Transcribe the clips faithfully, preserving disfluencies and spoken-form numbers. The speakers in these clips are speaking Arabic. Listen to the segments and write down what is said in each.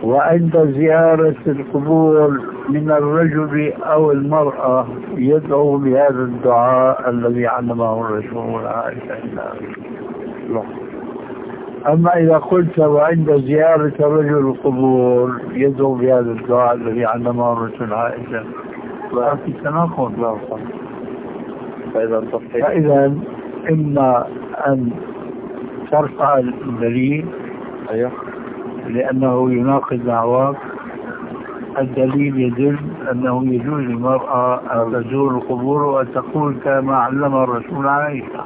وعند زيارة القبور من الرجل أو المرأة يدعو بهذا الدعاء الذي علمه الرسول عائشة. أما إذا قلت وعند زيارة رجل القبور يدعو بهذا الدعاء الذي علمه الرسول عائشة في تناقض. لا صح. فإذا فإذا إما أن ترفع الدليل أيوه لأنه يناقض دعواك. الدليل يدل أنه يجوز للمرأة أن تزور القبور وأن تقول كما علم الرسول عائشة،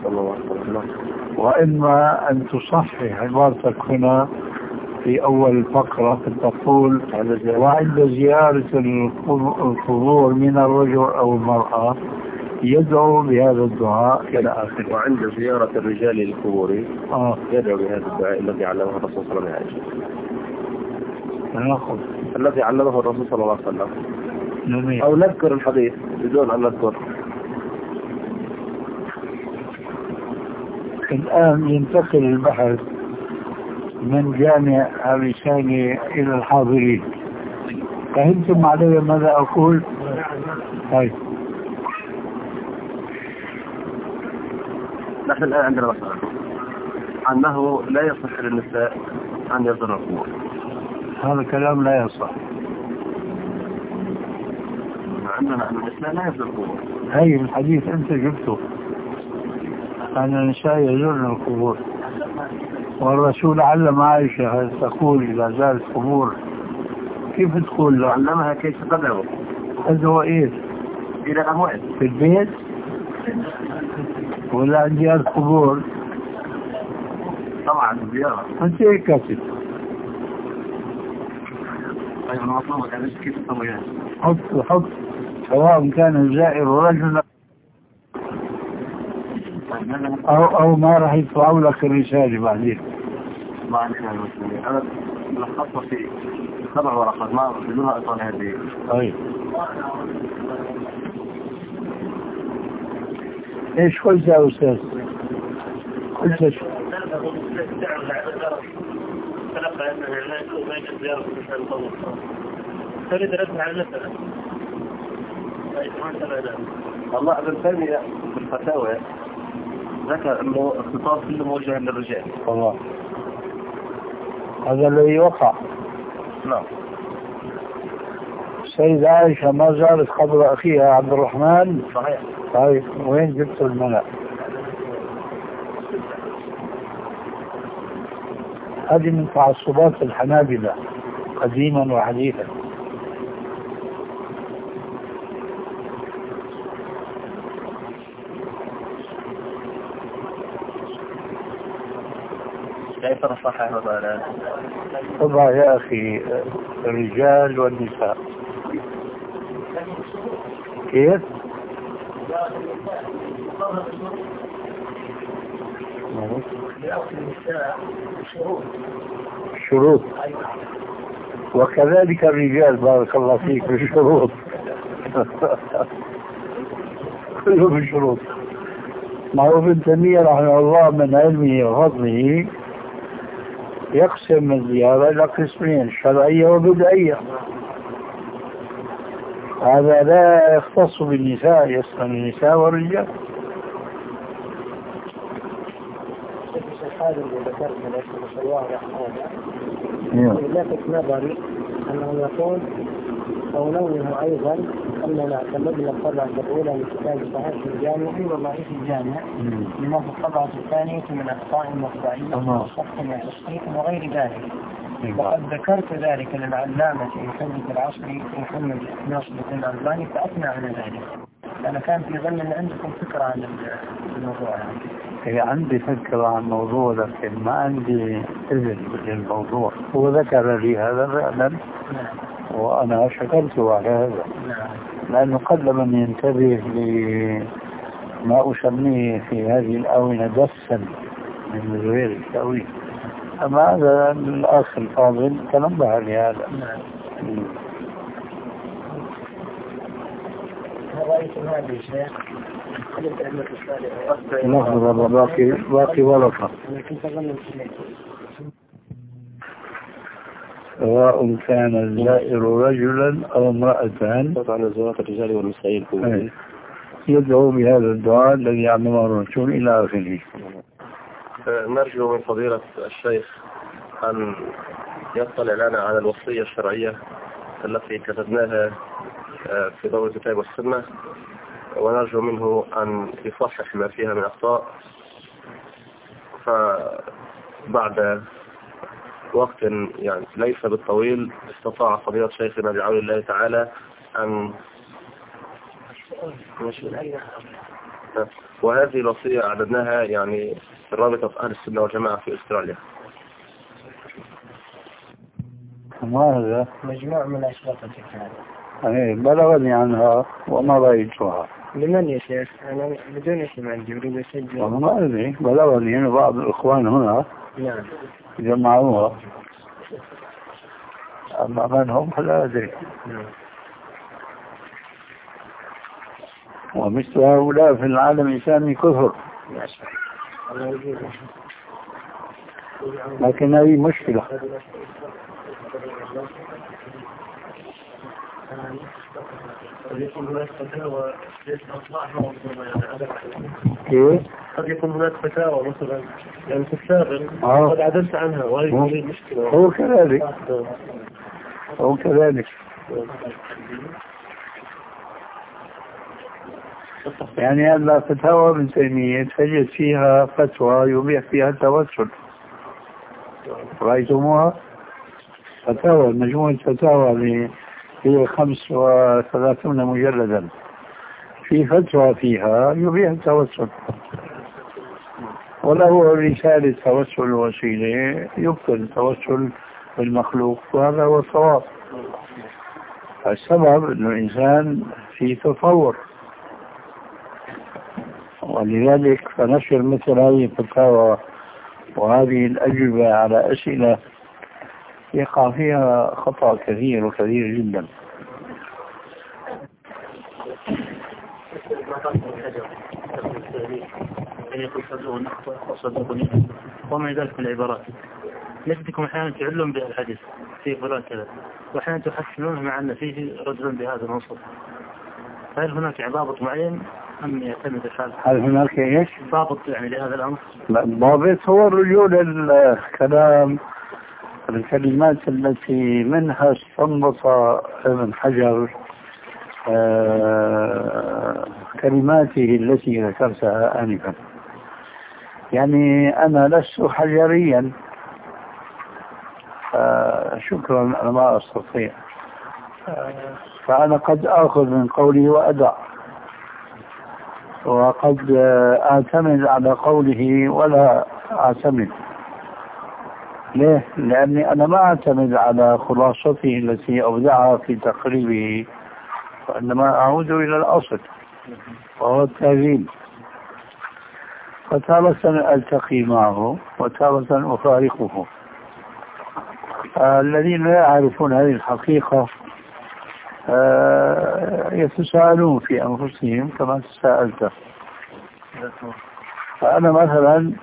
وإما أن تصحح عبارتك هنا في أول الفقرة تقول وعند زيارة القبور من الرجل أو المرأة يدعو بهذا الدعاء إلى آخره. وعند زيارة الرجال للقبور آه. يدعو بهذا الدعاء الذي علمه الرسول صلى الله عليه وسلم. نأخذ الذي علمه الرسول صلى الله عليه وسلم نمي. أو نذكر الحديث بدون أن نذكر. الآن ينتقل البحث من جامع الرسالة إلى الحاضرين. فهمتم علي ماذا أقول؟ طيب نحن الآن عندنا مسألة أنه لا يصح للنساء أن يزورن القبور. هذا كلام لا يصح. عندنا أن النساء لا يزورن القبور. هاي الحديث أنت جبته أن النساء يزورن القبور، والرسول علم عائشة تقول إذا زارت القبور كيف تقول له؟ علمها كيف تدعو. تدعو إيه؟ إلى الأموات في البيت ولا عند زيارة القبور؟ طبعا زيارة. أنت إيه كاتب؟ أيضا مطلوب أن كيف تسويها؟ حط حط سواء كان الزائر رجلا أو أو ما راح يدفعوا لك الرسالة بعدين. ما علينا المسلمين. أنا لخصت في سبع ورقات ما بدونها إطالة هذه. طيب إيش قلت يا أستاذ؟ قلت إيش؟ تلقى أنها لا يجوز بين زيارة النساء القبور. تريد رسم على المسألة. الله ابن تيمية بالفتاوى ذكر انه الخطاب كله موجه للرجال. الله هذا الذي وقع. نعم. السيدة عائشة ما زارت قبر أخيها عبد الرحمن. صحيح. طيب وين جبت المنع؟ هذه من تعصبات الحنابلة قديما وحديثا. كيف نصحح هذا؟ طبعا يا أخي الرجال والنساء كيف؟ شروط وكذلك الرجال بارك الله فيك بالشروط. كلهم الشروط. معروف ابن تيمية رحمه الله من علمه وفضله يقسم الزيارة إلى قسمين شرعية وبدعية. هذا لا يختص بالنساء، يشمل النساء والرجال. هذا اللي ذكرت من اسم الواضح هذا لفت نظري انه يقول ونوه ايضا اننا اعتمدنا الطبعه الاولى من كتاب صحيح الجامع وضعيف الجامع لما في الطبعه الثانيه من اخطاء مطبعيه وصف وتصحيح وغير ذلك. وقد ذكرت ذلك للعلامه محمد العصري محمد ناصر بن الألباني فاثنى على ذلك. انا كان في ظن ان عندكم فكره عن الموضوع هذا. هي عندي فكرة عن الموضوع لكن ما عندي إذن بالموضوع. هو ذكر لي هذا فعلا وأنا شكرته على هذا لأنه قل من ينتبه لما أسميه في هذه الآونة دسا من غير التأويل. أما هذا الأخ الفاضل تنبه لهذا. رأيت هذا الشيخ لحظة باقي باقي ورقة. سواء كان الزائر رجلا أو امرأة. طبعا زوات الرجال والنساء يدعو بهذا الدعاء الذي علمه الرسول إلى آخره. نرجو من فضيلة الشيخ أن يطلع لنا على الوصية الشرعية التي كتبناها في دورة الكتاب والسنة، ونرجو منه أن يصحح ما فيها من أخطاء. فبعد وقت يعني ليس بالطويل استطاع فضيلة شيخنا بعون الله تعالى أن وهذه الوصية أعددناها يعني في رابطة أهل السنة والجماعة في أستراليا. ما هذا؟ مجموع من أشراط الكتاب. أيه بلغني عنها وما رأيتها. لمن يا شيخ؟ أنا بدون اسم عندي أريد أسجل. أنا ما أدري، بلغني هنا بعض الإخوان هنا نعم جمعوها، أما من هم فلا أدري. نعم. ومثل هؤلاء في العالم الإسلامي كثر، لكن هذه مشكلة. كيف؟ قد يكون هناك فتاوى مثلا يعني في السابق آه. قد عدلت عنها وهي مشكلة. هو كذلك هو كذلك يعني هذا فتاوى ابن تيمية تجد فيها فتوى يبيح فيها التوسل، رأيتموها؟ فتاوى مجموعة فتاوى هي خمس وثلاثون مجلدا، في فتوى فيها يبيح التوسل، وله رسالة توسل وسيلة يبطل التوسل بالمخلوق، وهذا هو الصواب. السبب أن الإنسان في تطور، ولذلك فنشر مثل هذه الفتاوى وهذه الأجوبة على أسئلة يقع فيها خطأ كثير وكثير جدا. وما ذلك من العبارات نجدكم أحيانا تعلم بالحديث في فلان كذا، وأحيانا تحسنونه مع أن فيه رجل بهذا العنصر. هل هناك ضابط معين أم يعتمد الحال؟ هل هناك إيش؟ ضابط يعني لهذا الأمر؟ الضابط هو رجول الكلام، الكلمات التي منها استنبط ابن حجر آه كلماته التي ذكرتها آنفا. يعني أنا لست حجريا، آه شكرا، أنا ما أستطيع، آه فأنا قد أخذ من قولي وأدع، وقد أعتمد على قوله ولا أعتمد. ليه؟ لأني أنا ما أعتمد على خلاصته التي أودعها في تقريبه، وإنما أعود إلى الأصل وهو التأويل. فتارة ألتقي معه وتارة أفارقه. الذين لا يعرفون هذه الحقيقة يتساءلون في أنفسهم كما تساءلت. فأنا مثلا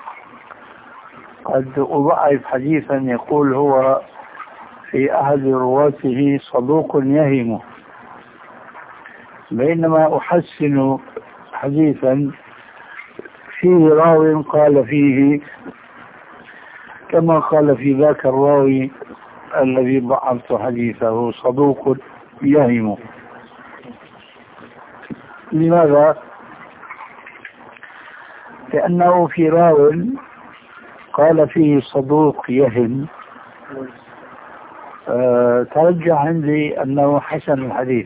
قد أضعف حديثا يقول هو في أحد رواته صدوق يهم، بينما أحسن حديثا فيه راو قال فيه كما قال في ذاك الراوي الذي ضعفت حديثه صدوق يهم. لماذا؟ لأنه في راو قال فيه صدوق يهم أه ترجح عندي أنه حسن الحديث،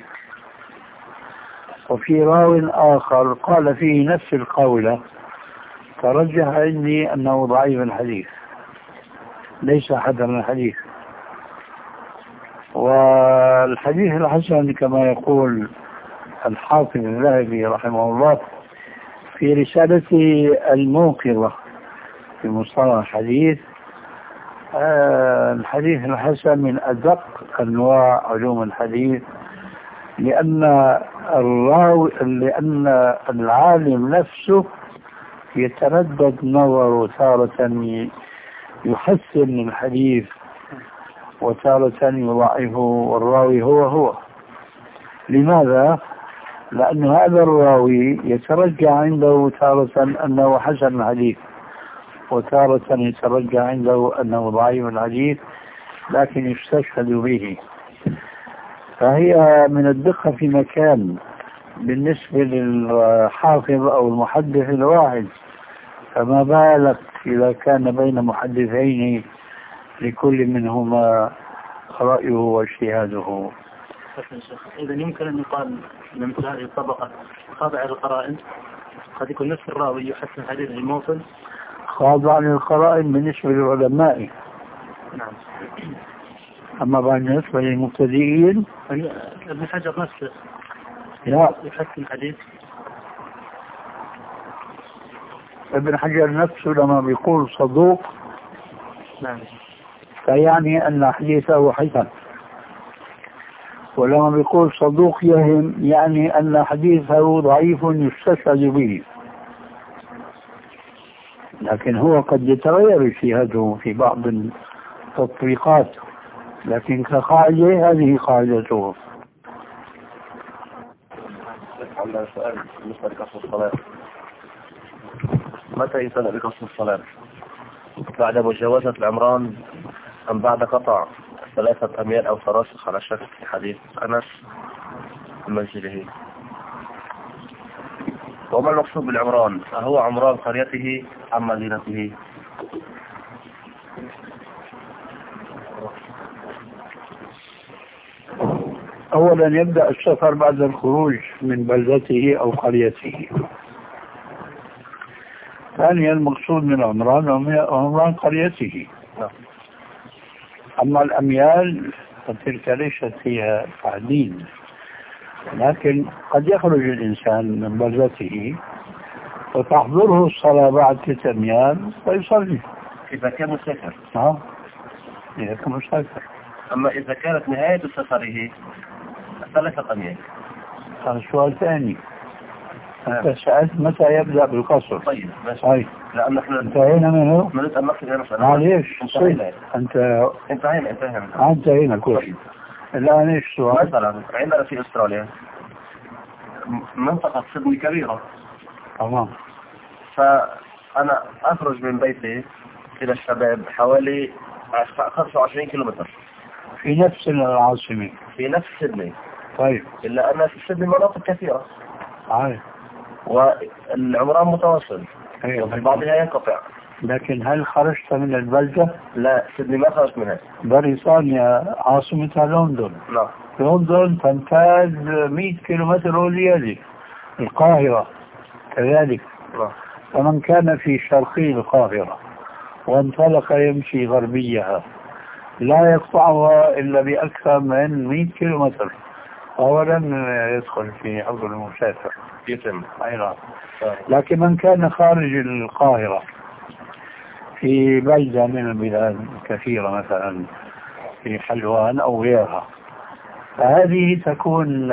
وفي راو آخر قال فيه نفس القولة ترجح عندي أنه ضعيف الحديث ليس حسن الحديث. والحديث الحسن كما يقول الحافظ الذهبي رحمه الله في رسالته الموقظة في مصطلح الحديث، آه الحديث الحسن من أدق أنواع علوم الحديث، لأن الراوي لأن العالم نفسه يتردد نظره تارة يحسن الحديث وتارة يضعفه والراوي هو هو. لماذا؟ لأن هذا الراوي يترجى عنده تارة أنه حسن الحديث، وتارة يترجى عنده أنه ضعيف الحديث، لكن يستشهد به. فهي من الدقة في مكان بالنسبة للحافظ أو المحدث الواحد، فما بالك إذا كان بين محدثين لكل منهما رأيه واجتهاده. إذا يمكن أن يقال أن مثل هذه الطبقة خاضعة للقرائن، قد يكون نفس الراوي يحسن حديث الموصل خاضع للقرائن بالنسبة للعلماء. نعم. أما بالنسبة للمبتدئين ابن حجر نفسه لا يحسن الحديث. ابن حجر نفسه لما بيقول صدوق نعم فيعني أن حديثه حسن، ولما بيقول صدوق يهم يعني أن حديثه ضعيف يستشهد به. لكن هو قد يتغير اجتهاده في بعض التطبيقات، لكن كقاعدة هذه قاعدته. عندنا سؤال بالنسبة لقصر الصلاة. متى يسأل بقصر الصلاة؟ بعد مجاوزة العمران أم بعد قطع ثلاثة أميال أو تراسخ على شك في حديث أنس منزله؟ وما المقصود بالعمران؟ أهو عمران قريته أم مدينته؟ أولا يبدأ السفر بعد الخروج من بلدته أو قريته. ثانيا المقصود من عمران عمران قريته. أما الأميال فتلك ليست فيها تعديل، لكن قد يخرج الإنسان من بلدته وتحضره الصلاة بعد ثلاثة أميال فيصلي إذا كان مسافر. نعم إذا كان مسافر. أما إذا كانت نهاية سفره ثلاثة أميال هذا سؤال ثاني. أنت سألت متى يبدأ بالقصر. طيب ماشي. طيب لأن احنا انتهينا منه. ما نتأملش هنا مسألة. معليش انتهينا. أنت انتهينا انتهينا. انتهينا كل شيء. الآن إيش السؤال؟ مثلا عندنا في أستراليا منطقة سيدني كبيرة. تمام. فأنا أخرج من بيتي إلى الشباب حوالي خمسة وعشرين كيلومتر في نفس العاصمة. في نفس سيدني. طيب. إلا أن في سيدني مناطق كثيرة. عارف. والعمران متواصل. أيوة. وفي بعضها ينقطع. لكن هل خرجت من البلدة؟ لا سيدني ما خرجت منها. بريطانيا عاصمتها لندن. لا. لندن تمتاز مئة كيلومتر وليالي. القاهرة كذلك. لا. فمن كان في شرقي القاهرة وانطلق يمشي غربيها لا يقطعها إلا بأكثر من مئة كيلومتر، أولا يدخل في حظر المسافر. يتم. أيضا. لكن من كان خارج القاهرة في بلدة من البلاد الكثيرة مثلا في حلوان أو غيرها، فهذه تكون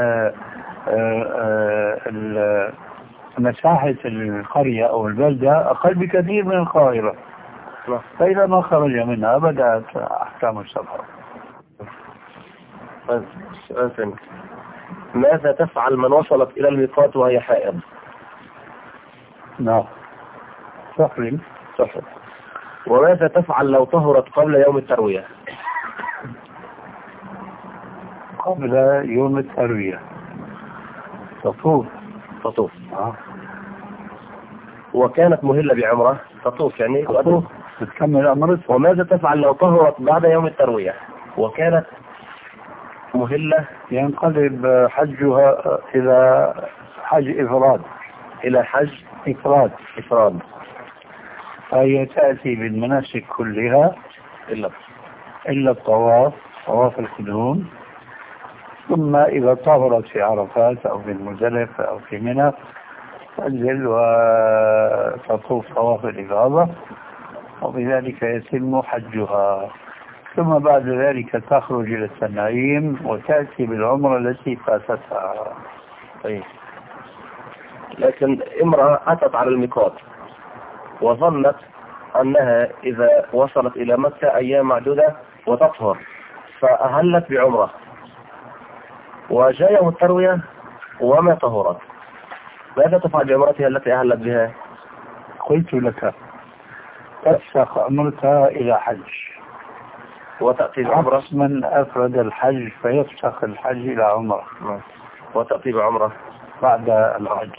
مساحة القرية أو البلدة أقل بكثير من القاهرة. فإذا ما خرج منها بدأت أحكام السفر. ماذا تفعل من وصلت إلى الميقات وهي حائض؟ نعم تحرم. تحرم. وماذا تفعل لو طهرت قبل يوم التروية؟ قبل يوم التروية تطوف. تطوف. آه. وكانت مهلة بعمرة تطوف يعني تطوف تكمل أمرتها. وماذا تفعل لو طهرت بعد يوم التروية وكانت مهلة؟ ينقلب حجها إلى حج إفراد. إلى حج إفراد. إفراد. فهي تأتي بالمناسك كلها إلا إلا الطواف، طواف القدوم، ثم إذا طهرت في عرفات أو في المزدلفة أو في منى تنزل وتطوف طواف الإفاضة، وبذلك يتم حجها. ثم بعد ذلك تخرج إلى التنعيم وتأتي بالعمرة التي فاتتها. طيب. لكن امرأة أتت على الميقات وظنت أنها إذا وصلت إلى مكة أيام معدودة وتطهر فأهلت بعمرة وجاء يوم التروية وما طهرت، ماذا تفعل بعمرتها التي أهلت بها؟ قلت لك تفسخ عمرتها إلى حج، وتأتي بعمرة. عكس من أفرد الحج فيفسخ الحج إلى عمرة وتأتي بعمرة بعد الحج.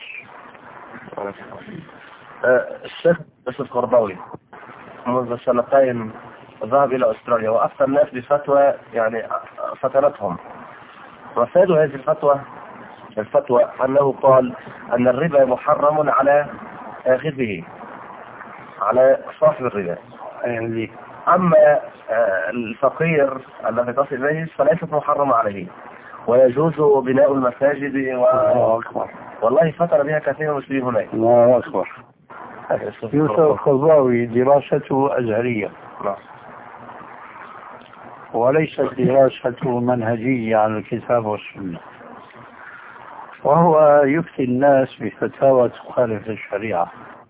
الشيخ يوسف قرضاوي منذ سنتين ذهب إلى أستراليا وأفتى الناس بفتوى يعني فتنتهم، وفادوا هذه الفتوى الفتوى أنه قال أن الربا محرم على آخذه، على صاحب الربا. يعني أما الفقير الذي تصل إليه فليست محرمة عليه، ويجوز بناء المساجد و... الله أكبر. والله فتن بها كثير من المسلمين هناك. الله أكبر. يوسف القرضاوي دراسته أزهرية نعم، وليست دراسته منهجية على الكتاب والسنة، وهو يفتي الناس بفتاوى تخالف الشريعة،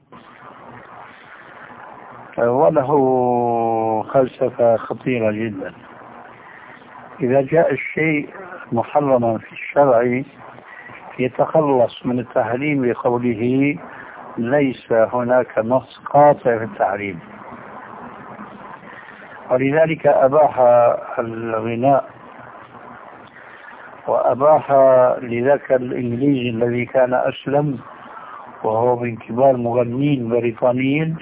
وله فلسفة خطيرة جدا. إذا جاء الشيء محرما في الشرع يتخلص من التحريم بقوله ليس هناك نص قاطع في التحريم، ولذلك أباح الغناء وأباح لذاك الإنجليزي الذي كان أسلم وهو من كبار مغنين بريطانيين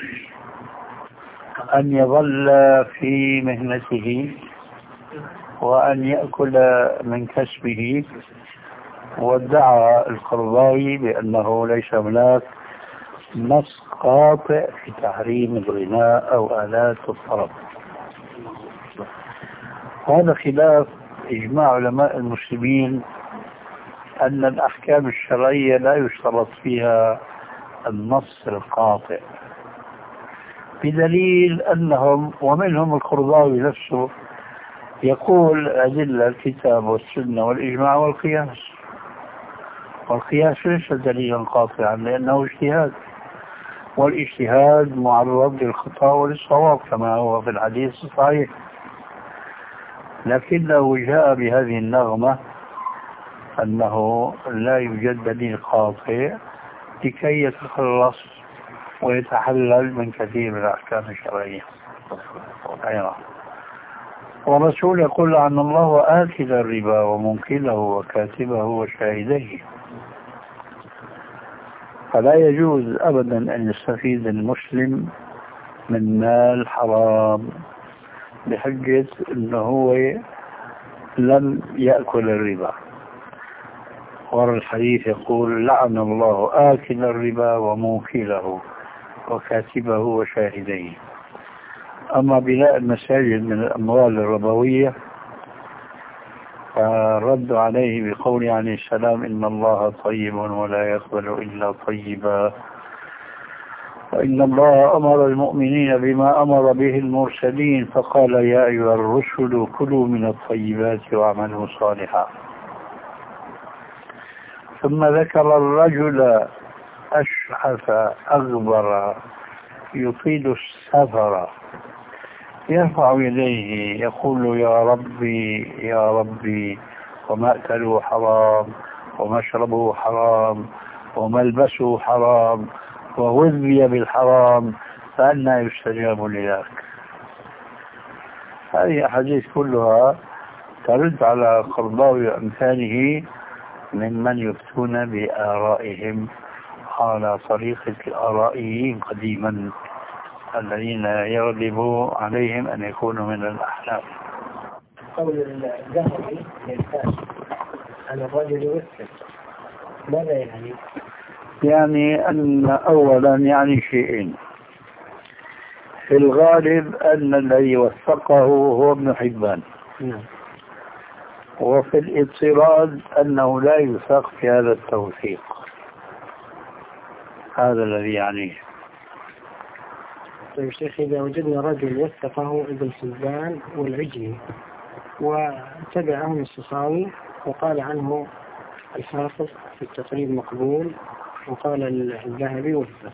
أن يظل في مهنته وأن يأكل من كسبه، وادعى القرضاوي بأنه ليس هناك نص قاطع في تحريم الغناء أو آلات الطرب. هذا خلاف إجماع علماء المسلمين أن الأحكام الشرعية لا يشترط فيها النص القاطع، بدليل أنهم ومنهم القرضاوي نفسه يقول أدلة الكتاب والسنة والإجماع والقياس، والقياس ليس دليلا قاطعا لأنه اجتهاد، والاجتهاد معرض للخطأ وللصواب كما هو في الحديث الصحيح، لكنه جاء بهذه النغمة أنه لا يوجد دليل قاطع لكي يتخلص ويتحلل من كثير من الأحكام الشرعية. أيضا والرسول يقول عن الله آكل الربا ومنكله وكاتبه وشاهديه، فلا يجوز أبدا أن يستفيد المسلم من مال حرام بحجة أنه هو لم يأكل الربا. ورى الحديث يقول لعن الله آكل الربا وموكله وكاتبه وشاهديه. أما بناء المساجد من الأموال الربوية فرد عليه بقول عليه السلام إن الله طيب ولا يقبل إلا طيبا، وإن الله أمر المؤمنين بما أمر به المرسلين فقال يا أيها الرسل كلوا من الطيبات واعملوا صالحا. ثم ذكر الرجل أشعث أغبر يطيل السفر يرفع يديه يقول يا ربي يا ربي، ومأكله حرام ومشربه حرام وملبسه حرام وغذي بالحرام، فأنى يستجاب لذلك. هذه أحاديث كلها ترد على قرضاوي وأمثاله ممن يفتون بآرائهم على طريقة الآرائيين قديما الذين يغلب عليهم أن يكونوا من الأحلام. قول الذهبي للفاس أن الرجل يوثق ماذا يعني؟ يعني أن أولا يعني شيئين، في الغالب أن الذي وثقه هو ابن حبان، وفي الاضطراد أنه لا يوثق في هذا التوثيق، هذا الذي يعنيه. طيب شيخ، إذا وجدنا رجل وثقه ابن حبان والعجلي وتبعهم السخاوي وقال عنه الحافظ في التقريب مقبول وقال الذهبي وثق،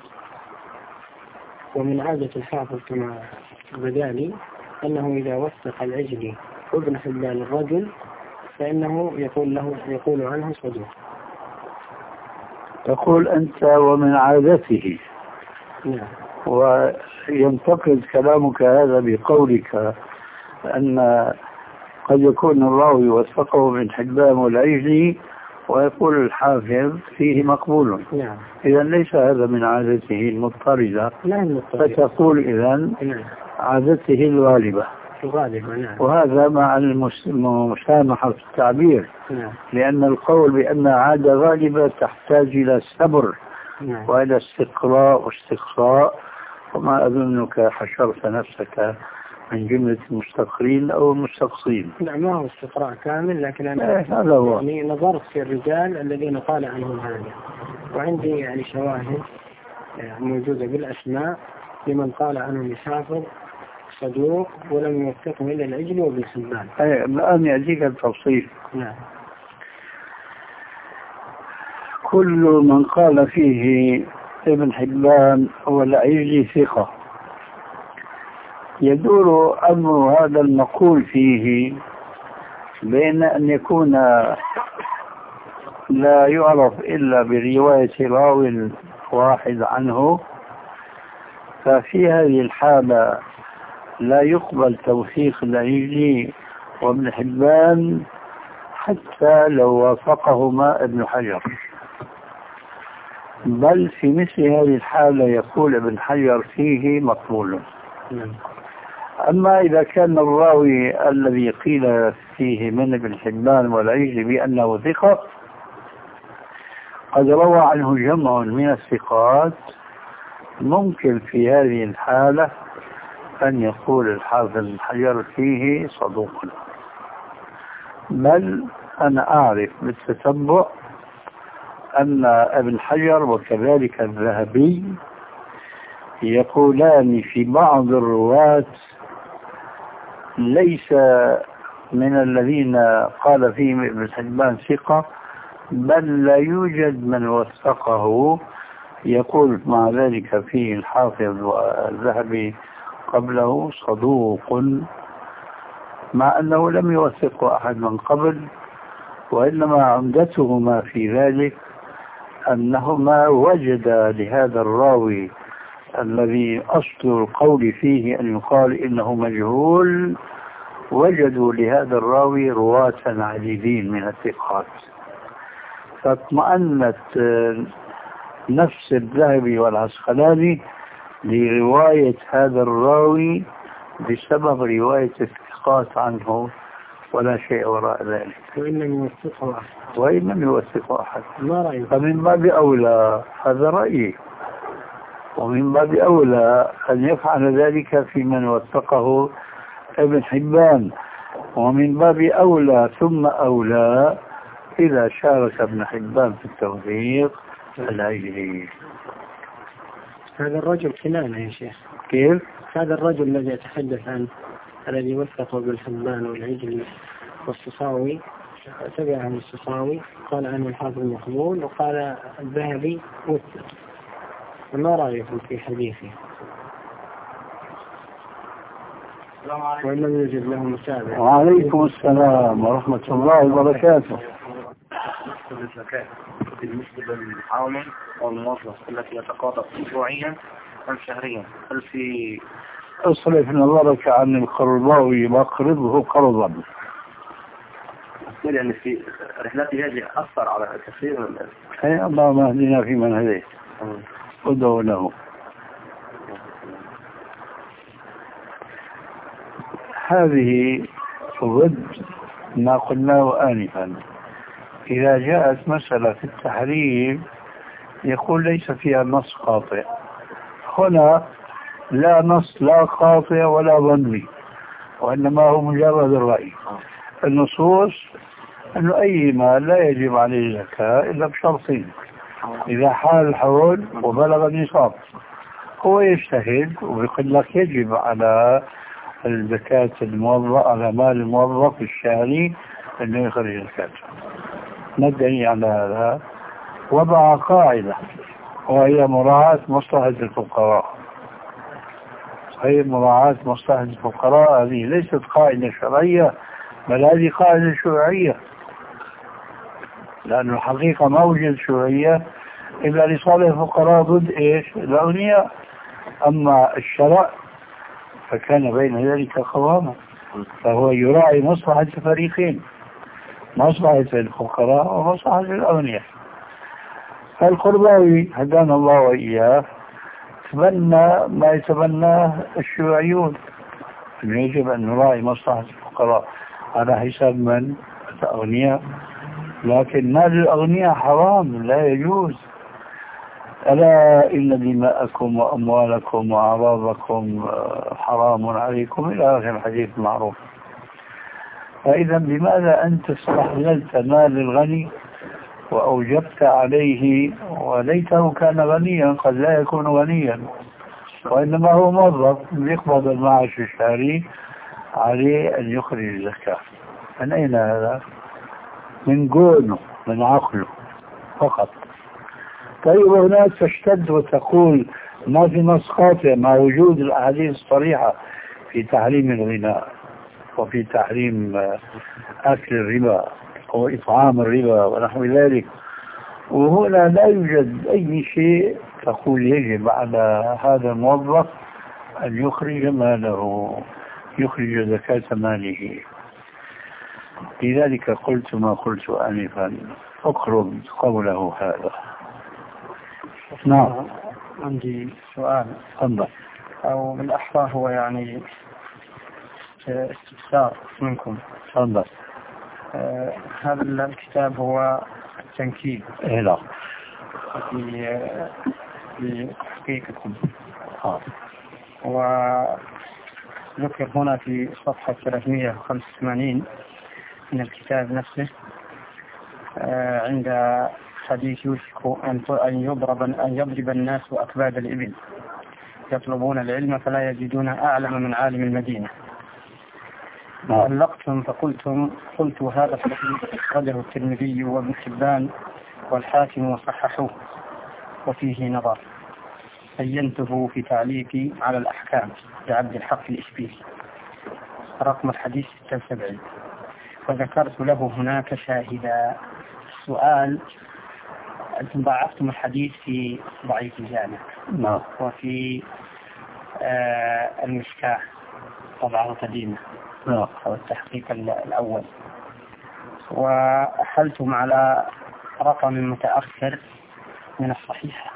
ومن عادة الحافظ كما بدا لي أنه إذا وثق العجلي ابن حبان الرجل فإنه يقول له يقول عنه صدوق. تقول أنت ومن عادته. نعم. وينتقد كلامك هذا بقولك أن قد يكون الراوي وثقه من حبان والعجلي ويقول الحافظ فيه مقبول. نعم. إذا ليس هذا من عادته المضطردة. نعم. فتقول إذا نعم. عادته الغالبة. الغالبة. نعم. وهذا مع المسامحة في التعبير. نعم. لأن القول بأن عادة غالبة تحتاج إلى صبر. نعم. وإلى استقراء واستقصاء، وما أظنك حشرت نفسك من جملة المستقرين أو المستقصين. لا ما هو استقراء كامل، لكن أنا إيه هذا هو. يعني نظرت في الرجال الذين قال عنهم هذا، وعندي يعني شواهد موجودة بالأسماء لمن قال عنهم الحافظ صدوق ولم يوثقه إلا العجل وابن حبان. إيه الآن يأتيك التفصيل. نعم. كل من قال فيه ابن حبان والعجلي ثقة، يدور أمر هذا المقول فيه بين أن يكون لا يعرف إلا برواية راو واحد عنه، ففي هذه الحالة لا يقبل توثيق العجلي وابن حبان حتى لو وافقهما ابن حجر، بل في مثل هذه الحالة يقول ابن حجر فيه مقبول. أما إذا كان الراوي الذي قيل فيه من ابن حبان والعجلي بأنه ثقة قد روى عنه جمع من الثقات، ممكن في هذه الحالة أن يقول الحافظ ابن حجر فيه صدوق. بل أنا أعرف بالتتبع أن ابن حجر وكذلك الذهبي يقولان في بعض الرواة ليس من الذين قال فيهم ابن حبان ثقة، بل لا يوجد من وثقه، يقول مع ذلك فيه الحافظ والذهبي قبله صدوق، مع أنه لم يوثقه أحد من قبل، وإنما عمدتهما في ذلك أنهما وجدا لهذا الراوي الذي أصل القول فيه أن يقال إنه مجهول، وجدوا لهذا الراوي رواة عديدين من الثقات، فاطمأنت نفس الذهبي والعسقلاني لرواية هذا الراوي بسبب رواية الثقات عنه، ولا شيء وراء ذلك. وإن لم يوثقه أحد وإن لم يوثقه أحد ما رأيك؟ فمن باب أولى، هذا رأيي، ومن باب أولى أن يفعل ذلك في من وثقه ابن حبان، ومن باب أولى ثم أولى إذا شارك ابن حبان في التوثيق العجلي. هذا الرجل كنانة يا شيخ. كيف؟ هذا الرجل الذي يتحدث عنه الذي وثقه ابن حبان والعجلي والصصاوي تبعه الصصاوي قال عنه الحافظ مقبول، وقال الذهبي وثق، ما رأيكم في حديثه؟ وإن لم يوجد له متابع. وعليكم السلام ورحمة الله وبركاته. بالنسبة للعامل أو الموظف التي يتقاضى أسبوعيا أم شهريا، هل في اصرف نظرك عن القرضاوي واقرضه قرضا؟ يعني في رحلتي هذه أثر على كثير من الناس. أي اللهم اهدنا فيمن هديت ادعو له. هذه ضد ما قلناه آنفا. إذا جاءت مسألة في التحريم يقول ليس فيها نص قاطع، هنا لا نص لا قاطع ولا ظني، وإنما هو مجرد الرأي. النصوص أنه أي ما لا يجب عليه الزكاة إلا بشرطين: إذا حال الحول وبلغ النصاب. هو يجتهد ويقول لك يجب على الزكاة الموظف على مال الموظف الشهري أنه يخرج الزكاة. ندعي على هذا وضع قاعدة وهي مراعاة مصلحة الفقراء. هي مراعاة مصلحة الفقراء هذه ليست قاعدة شرعية بل هذه قاعدة شرعية، لأن الحقيقة ما وجد شرعية إلا لصالح الفقراء ضد إيش؟ الأغنياء. أما الشرع فكان بين ذلك قواما، فهو يراعي مصلحة الفريقين، مصلحة الفقراء ومصلحة الأغنياء. القرضاوي هدانا الله وإياه تبنى ما يتبناه الشيوعيون، أنه يجب أن نراعي مصلحة الفقراء على حساب من؟ الأغنياء. لكن مال الأغنياء حرام لا يجوز. ألا إن دماءكم وأموالكم وأعراضكم حرام عليكم إلى آخر الحديث المعروف. فإذا لماذا أنت استحللت مال الغني وأوجبت عليه وليته كان غنيا؟ قد لا يكون غنيا، وإنما هو موظف يقبض المعاش الشهري، عليه أن يخرج الزكاة. من أين هذا؟ من قوله، من عقله فقط. طيب هناك تشتد وتقول ما في نص قاطع مع وجود الأحاديث الصريحة في تحريم الغناء وفي تحريم أكل الربا وإطعام الربا ونحو ذلك، وهنا لا يوجد أي شيء تقول يجب على هذا الموظف أن يخرج ماله، يخرج زكاة ماله. لذلك قلت ما قلت آنفا، اقرب قوله هذا. نعم. عندي سؤال تفضل. أو بالأحرى هو يعني استفسار منكم. تفضل. آه هذا الكتاب هو تنكيل إيه لا في لتحقيقكم، آه. وذكر هنا في صفحة ثلاثمئة وخمسة وثمانين من الكتاب نفسه آه عند حديث يوشك أن يضرب أن يضرب الناس أكباد الإبل يطلبون العلم فلا يجدون أعلم من عالم المدينة. علقتم فقلتم قلت هذا الحديث أخرجه الترمذي وابن حبان والحاكم وصححوه وفيه نظر. بينته في تعليقي على الأحكام لعبد الحق الإشبيلي رقم الحديث ستة وسبعين، وذكرت له هناك شاهدا. السؤال: أنتم ضعفتم الحديث في ضعيف الجامع نعم. وفي آه المشكاة طبعا قديمة نعم. أو التحقيق الأول، وأحلتم على رقم متأخر من الصحيح،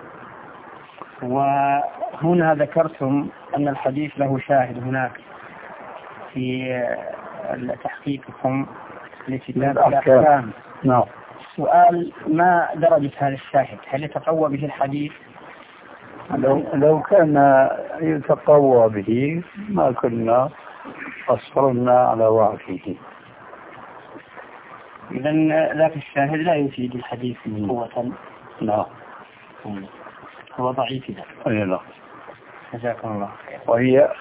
وهنا ذكرتم أن الحديث له شاهد هناك في تحقيقكم لكتاب الأحكام. نعم. السؤال: ما درجة هذا الشاهد؟ هل يتقوى به الحديث؟ لو, لو كان يتقوى به ما كنا أصرنا على وعفه. إذن ذاك الشاهد لا يفيد الحديث قوة. لا، هو ضعيف ذا. أي لا. جزاكم الله. وهي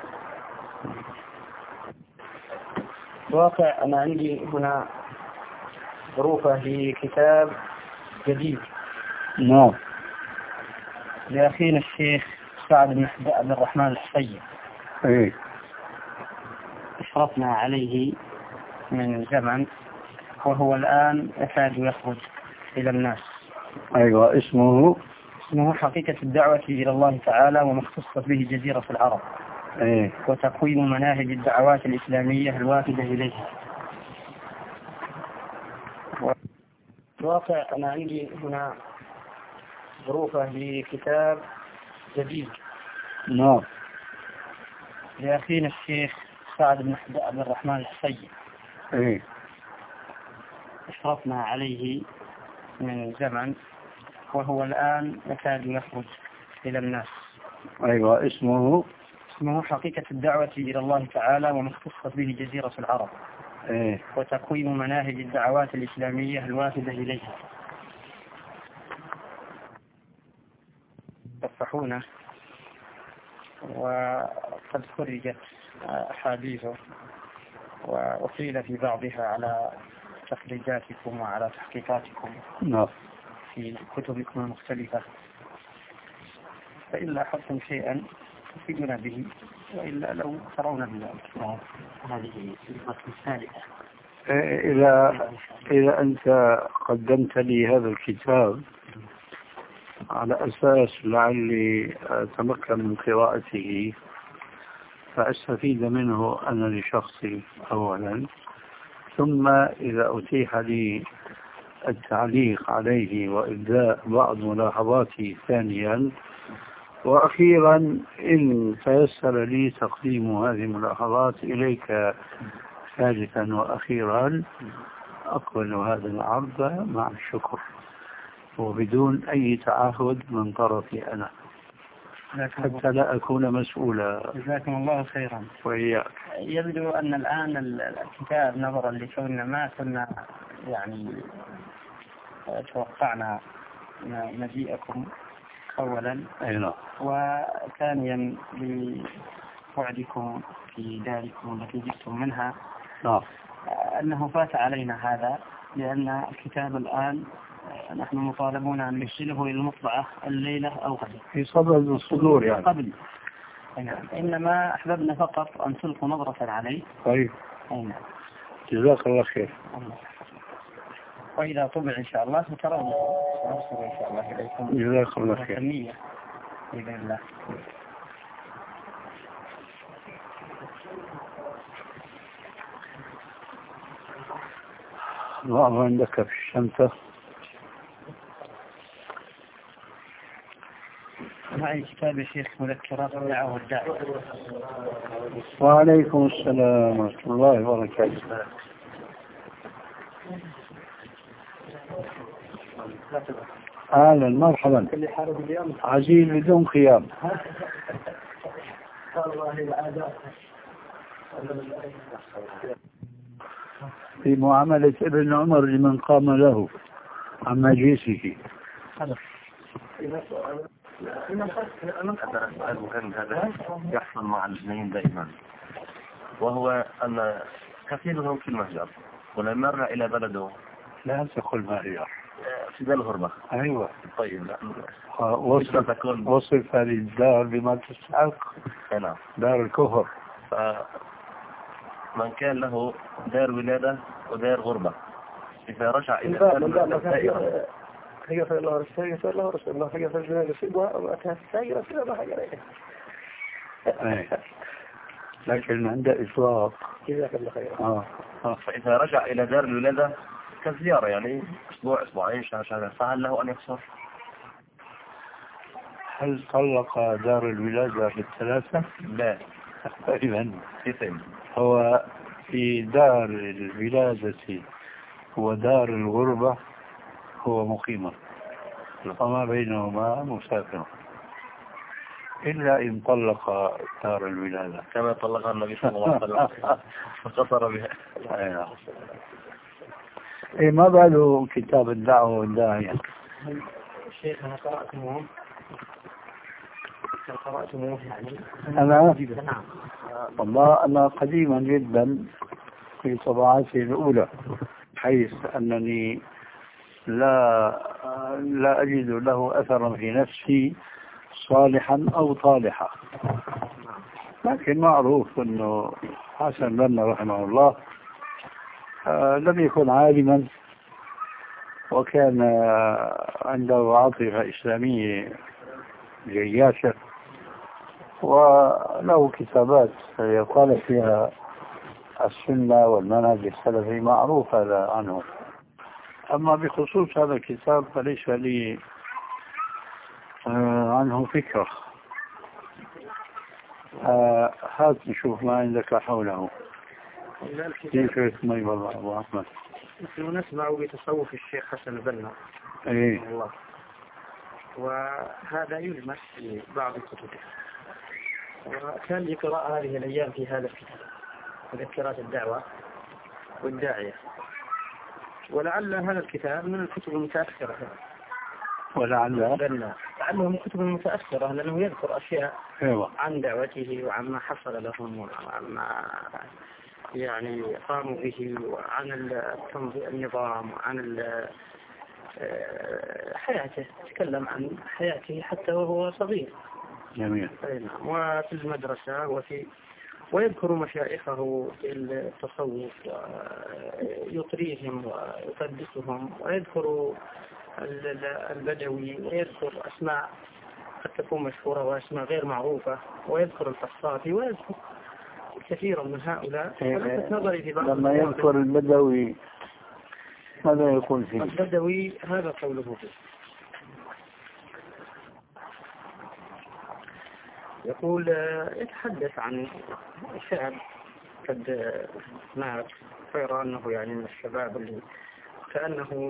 واقع أنا عندي هنا ظروفه لكتاب جديد. نعم. لأخينا الشيخ سعد بن عبد الرحمن الحصية. ايه. اشرفنا عليه من زمن وهو الآن يكاد يخرج إلى الناس. أيوة. اسمه اسمه حقيقة الدعوة إلى الله تعالى وما اختصت به جزيرة العرب. ايه. وتقويم مناهج الدعوات الإسلامية الوافدة إليها. واقع أنا عندي هنا ظروفه لكتاب جديد. نعم. لأخينا الشيخ سعد بن عبد الرحمن الحصية. ايه. اشرفنا عليه من زمن وهو الآن يكاد يخرج إلى الناس. أيوة. اسمه اسمه حقيقة الدعوة إلى الله تعالى وما اختصت به جزيرة العرب. ايه. وتقويم مناهج الدعوات الإسلامية الوافدة إليها. صفحونا وقد خرجت أحاديثه وأطيل في بعضها على تخريجاتكم وعلى تحقيقاتكم نعم. في كتبكم المختلفة، فإن لاحظتم شيئا تفيدنا به وإلا لو ترون الكتاب هذه الصفة الثالثة. إذا إذا أنت قدمت لي هذا الكتاب على أساس لعلي أتمكن من قراءته فأستفيد منه أنا لشخصي أولا، ثم إذا أتيح لي التعليق عليه وإبداء بعض ملاحظاتي ثانيا، وأخيرا إن تيسر لي تقديم هذه الملاحظات إليك ثالثا وأخيرا، أقبل هذا العرض مع الشكر وبدون أي تعهد من طرفي أنا، حتى لا أكون مسؤولا. جزاكم الله خيرا. وإياك. يبدو أن الآن الكتاب نظرا لكوننا ما كنا يعني توقعنا مجيئكم أولا، أينا. وثانيا لوعدكم في داركم التي جئتم منها نعم. أنه فات علينا هذا، لأن الكتاب الآن نحن مطالبون أن نرسله إلى المطبعة الليلة أو غدا في صدد الصدور يعني قبل. إنما أحببنا فقط أن تلقوا نظرة عليه. طيب. أين. جزاك الله خير. وإذا طبع إن شاء الله سترون سنرسل إن شاء الله إليكم. جزاك الله خير. النية بإذن الله. الله عندك في الشنطة. معي كتاب الشيخ مذكرات الدعوة والداعية. وعليكم السلام ورحمة الله وبركاته. أهلا مرحبا. عزيز بدون قيام. في معاملة ابن عمر لمن قام له عن مجلسه. هذا السؤال مهم، هذا يحصل مع الاثنين دائما، وهو أن كثير منهم في المهجر ولما مر إلى بلده. لا تقل مهجر، في دار الغربة. أيوة. طيب لا وصف تكون وصف هذه الدار بما تستحق. نعم. دار الكفر. فمن كان له دار ولادة ودار غربة إذا رجع إلى الدائرة هي في الله رسول الله رسول الله هي في الجنة سيبها وأتها السائرة سيبها حاجة عليها. لكن عنده إطلاق. جزاك الله خير. آه. آه. فإذا رجع إلى دار الولادة كزيارة يعني أسبوع أسبوعين شهر شهر، فهل له أن يقصر؟ هل طلق دار الولادة بالثلاثة؟ لا. إذن كيفين؟ هو في دار الولادة ودار الغربة هو مقيم، وما بينهما مسافر، إلا إن طلق دار الولادة كما طلقها النبي صلى الله عليه وسلم فقصر بها. إيه ما باله كتاب الدعوة والداعية. الشيخ أنا قرأتموه قرأتموه يعني أنا والله أنا قديما جدا في طبعاتي الأولى، حيث أنني لا لا أجد له أثرا في نفسي صالحا أو طالحا، لكن معروف أنه حسن البنا رحمه الله آه لم يكن عالما، وكان عنده عاطفة إسلامية جياشة، وله كتابات يقال فيها السنة والمنهج السلفي، معروف هذا عنه. أما بخصوص هذا الكتاب فليس لي آه عنه فكرة. آه هات نشوف ما عندك حوله. كيف اسمه والله أبو أحمد؟ نحن نسمع بتصوف الشيخ حسن البنا إيه الله، وهذا يلمس في بعض كتبه، وكان لي قراءة هذه الأيام في هذا الكتاب مذكرات الدعوة والداعية، ولعل هذا الكتاب من الكتب المتأخرة. ولعل لعله من الكتب المتأخرة لأنه يذكر أشياء أيوة. عن دعوته وعما حصل لهم وعما يعني قاموا به وعن النظام وعن حياته، تكلم عن حياته حتى وهو صغير جميل. وفي المدرسة وفي ويذكر مشايخه في التصوف ويطريهم ويقدسهم، ويذكر البدوي، ويذكر أسماء قد تكون مشهورة وأسماء غير معروفة، ويذكر القصافي، ويذكر كثيرا من هؤلاء. فلفت نظري في بعض لما يذكر البدوي ماذا يقول فيه؟ البدوي هذا قوله فيه، يقول يتحدث عن شاب قد مات، فيرى أنه يعني من الشباب اللي كأنه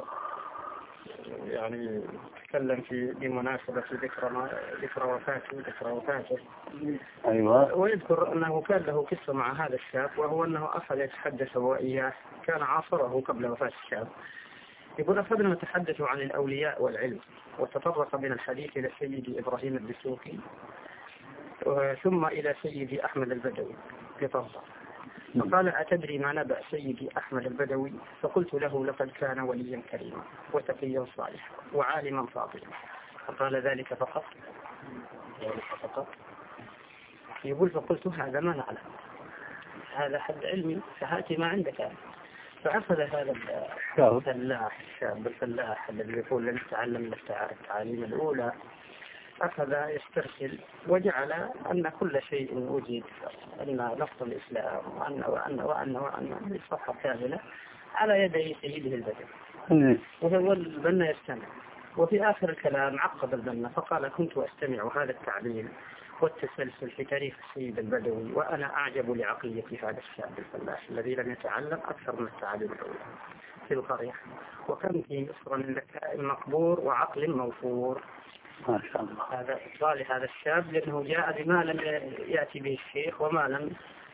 يعني تكلم في بمناسبة ذكرى ذكرى وفاته ذكرى وفاته أيوة. ويذكر أنه كان له قصة مع هذا الشاب، وهو أنه أخذ يتحدث وإياه، كان عاصره قبل وفاة الشاب. يقول أخذنا نتحدث عن الأولياء والعلم، وتطرق بنا الحديث إلى سيدي إبراهيم الدسوقي ثم إلى سيدي أحمد البدوي بطنطا، فقال أتدري ما نبأ سيدي أحمد البدوي؟ فقلت له لقد كان وليا كريما وتقيا صالحا وعالما فاضلا. فقال ذلك فقط؟ ذلك فقط؟ يقول فقلت هذا ما نعلم، هذا حد علمي، فهاتي ما عندك أنا. فأخذ هذا الفلاح الشاب الفلاح الذي يقول لن تعلم التعاليم الأولى، أخذ يسترسل وجعل أن كل شيء وجد، أن لفظ الإسلام وأن وأن وأن وأن الصفحة كاملة على يدي سيده البدوي، وهو البنا يستمع. وفي آخر الكلام عقب البنا فقال كنت أستمع هذا التعليل والتسلسل في تاريخ السيد البدوي، وأنا أعجب لعقلية هذا الشاب الفلاح الذي لم يتعلم أكثر من التعاليم الأولى في القرية، وكم في مصر من ذكاء مقبور وعقل موفور. ما شاء الله. هذا صالح هذا الشاب، لأنه جاء بما لم يأتي به الشيخ، وما لم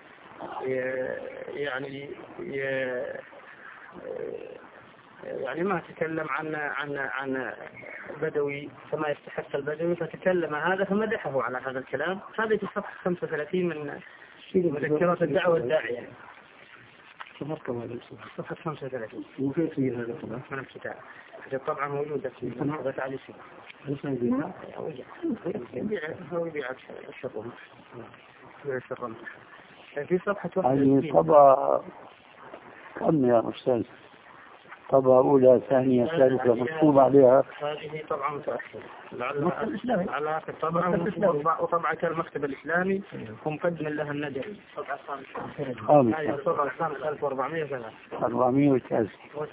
يعني يعني ما تكلم عن عن عن بدوي كما يستحق البدوي، فتكلم هذا فمدحه على هذا الكلام. هذه في صفحة خمسة وثلاثين من مذكرات الدعوة الداعية، صفحة خمسة وثلاثين. وكيف في هذا الكلام؟ من الكتاب هذه طبعا موجودة في منهضة علي سيد. هو يبيع الشرم الشرم في صفحة هذه طبعة كم يا أستاذ؟ طبعة أولى ثانية ثالثة مكتوب عليها؟ هذه طبعا متأخرة على الطبعة، وطبعة المكتب الإسلامي ومقدم لها الندري طبعة خامسة هذه الطبعة الخامسة ألف وأربعمائة وثلاثة أربعمائة وثلاثة.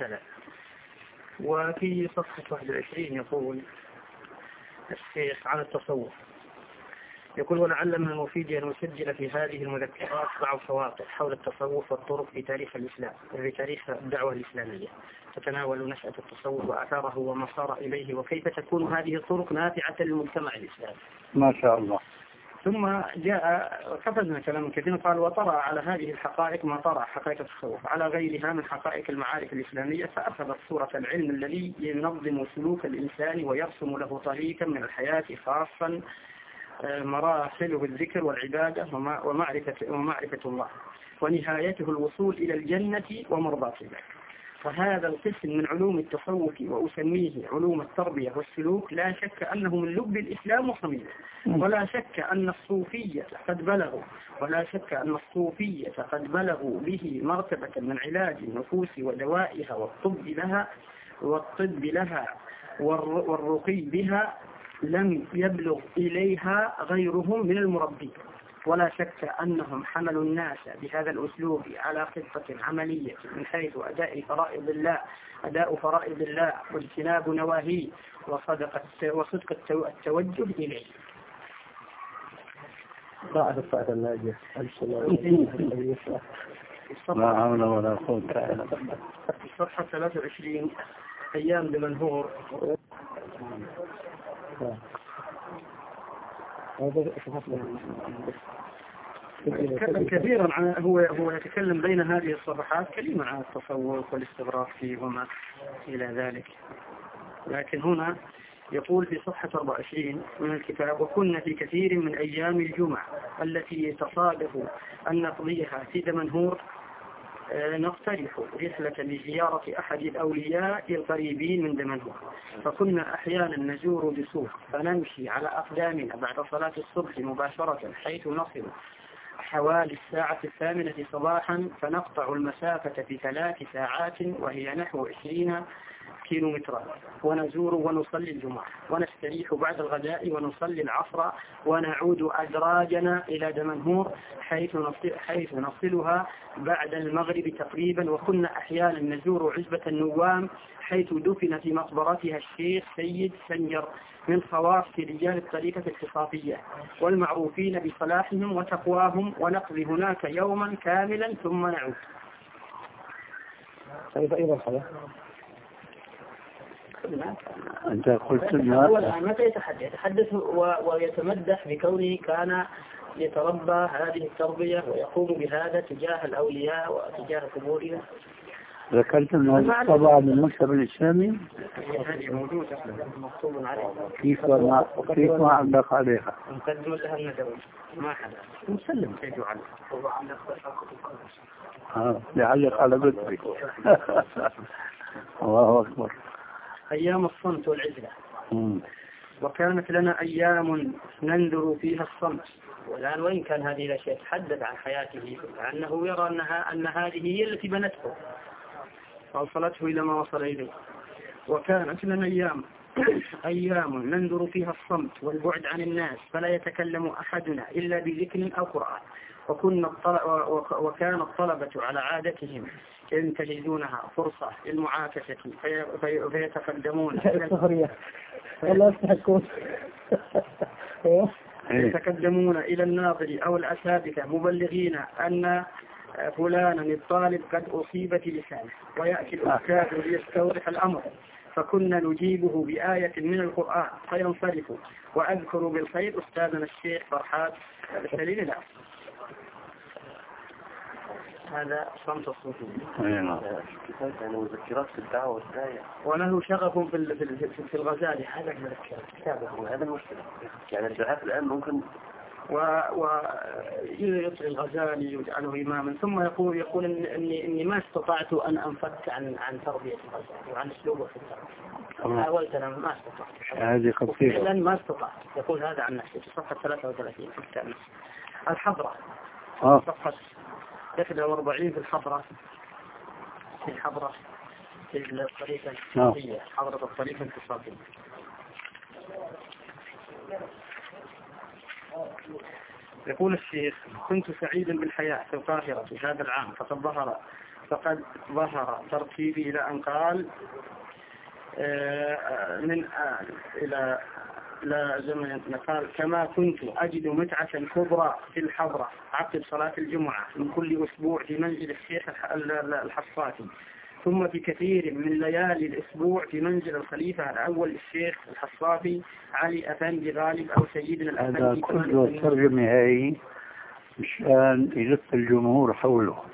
وفي صفحة واحد وعشرين يقول الشيخ عن التصوف، يقول ولعل من المفيد أن نسجل في هذه المذكرات بعض خواطر حول التصوف والطرق في تاريخ الإسلام وفي تاريخ الدعوة الإسلامية، تتناول نشأة التصوف وآثاره وما صار إليه، وكيف تكون هذه الطرق نافعة للمجتمع الإسلامي. ما شاء الله. ثم جاء كفزنا كلام كثير، قال وطرأ على هذه الحقائق ما طرأ حقائق التصوف على غيرها من حقائق المعارف الإسلامية، فأخذت صورة العلم الذي ينظم سلوك الإنسان ويرسم له طريقا من الحياة خاصا مراحله الذكر والعبادة ومعرفة, ومعرفة الله، ونهايته الوصول إلى الجنة ومرضاة الله. فهذا القسم من علوم التصوف وأسميه علوم التربية والسلوك لا شك أنه من لب الإسلام وصميمه، ولا شك أن الصوفية قد بلغوا ولا شك أن الصوفية قد بلغوا به مرتبة من علاج النفوس ودوائها والطب لها والطب لها والرقي بها لم يبلغ إليها غيرهم من المربين، ولا شك أنهم حملوا الناس بهذا الأسلوب على خطة عملية من حيث أداء فرائض الله أداء فرائض الله واجتناب نواهيه وصدق وصدق التوجه إليه. بعد الصعد الناجح لا حول ولا قوة إلا بالله. الصفحة ثلاثة وعشرين أيام بمنهور. كثيرا عن هو هو يتكلم بين هذه الصفحات كلمة عن التصوف والاستغراق فيه وما إلى ذلك، لكن هنا يقول في صفحة أربعة وعشرين من الكتاب وكنا في كثير من أيام الجمعة التي تصادف أن نقضيها في دمنهور نقترح رحلة لزيارة أحد الأولياء القريبين من دمنهور، فكنا أحيانا نزور بسوق فنمشي على أقدامنا بعد صلاة الصبح مباشرة حيث نصل حوالي الساعة الثامنة صباحا، فنقطع المسافة في ثلاث ساعات وهي نحو عشرين كيلومترات، ونزور ونصلي الجمعة ونستريح بعد الغداء ونصلي العصر، ونعود أدراجنا إلى دمنهور حيث نصل حيث نصلها بعد المغرب تقريبا. وكنا أحيانا نزور عزبة النوام حيث دفن في مقبرتها الشيخ سيد سنجر من خواص رجال الطريقة الخصافية والمعروفين بصلاحهم وتقواهم، ونقضي هناك يوما كاملا ثم نعود. طيب أيضا حاجة أنت قلت هو الآن متى يتحدث يتحدث ويتمدح بكونه كان يتربى هذه التربية ويقوم بهذا تجاه الأولياء وتجاه قبورهم. ذكرت أنه طبعا من المكتب الإسلامي هذه موجودة مكتوب عليها. كيف ما كيف ما علق عليها؟ مقدمة لها الندوة ما حدا مسلم يجوا عليه. اه يعلق على بدري. الله أكبر. أيام الصمت والعزلة. وكانت لنا أيام ننذر فيها الصمت، والآن وإن كان هذه الأشياء تحدث عن حياته أنه يرى أنها أن هذه هي التي بنته ووصلته إلى ما وصل إليه. وكانت لنا أيام أيام ننذر فيها الصمت والبعد عن الناس، فلا يتكلم أحدنا إلا بذكر أو قرآن. وكنا وكان الطلبة على عادتهم ينتهزونها فرصة للمعاكسة في فيتقدمون يتقدمون إلى الناظر أو الأساتذة مبلغين أن فلانا الطالب قد أصيب في لسانه، ويأتي الأستاذ ليستوضح الأمر، فكنا نجيبه بآية من القرآن فينصرف. وأذكر بالخير أستاذنا الشيخ فرحات السليل لا. هذا صمت الصوفي. يعني مذكرات في الدعوة والداية. وله شغف في في في الغزالي، هذا مذكرات كتابه. وهذا المشكلة. يعني الدعاة الآن ممكن و ويطري الغزالي يجعله إماما، ثم يقول يقول إن إني إني ما استطعت أن أنفك عن عن تربية الغزالي وعن أسلوبه في التربية. حاولت أنا ما استطعت. هذه خطيرة. فعلا ما استطعت. يقول هذا عن نفسه في صفحة ثلاثة وثلاثين في الكتاب. الحضرة. آه. صفحة إحدى وأربعين في الحضرة. في الحضرة في الطريقة الاقتصادية. حضرة الطريقة الاقتصادية. يقول الشيخ: كنت سعيدا بالحياة في القاهرة في هذا العام، فقد ظهر فقد ظهر ترتيبي إلى أن قال من آن إلى لا زمن قال: كما كنت أجد متعة كبرى في الحضرة عقب صلاة الجمعة من كل أسبوع في منزل الشيخ الحصاتي، ثم في كثير من ليالي الأسبوع في منزل الخليفة الأول الشيخ الحصافي علي أفندي غالب أو سيدنا الأفندي. هذا كله ترجمة هاي مشان يلف الجمهور حوله،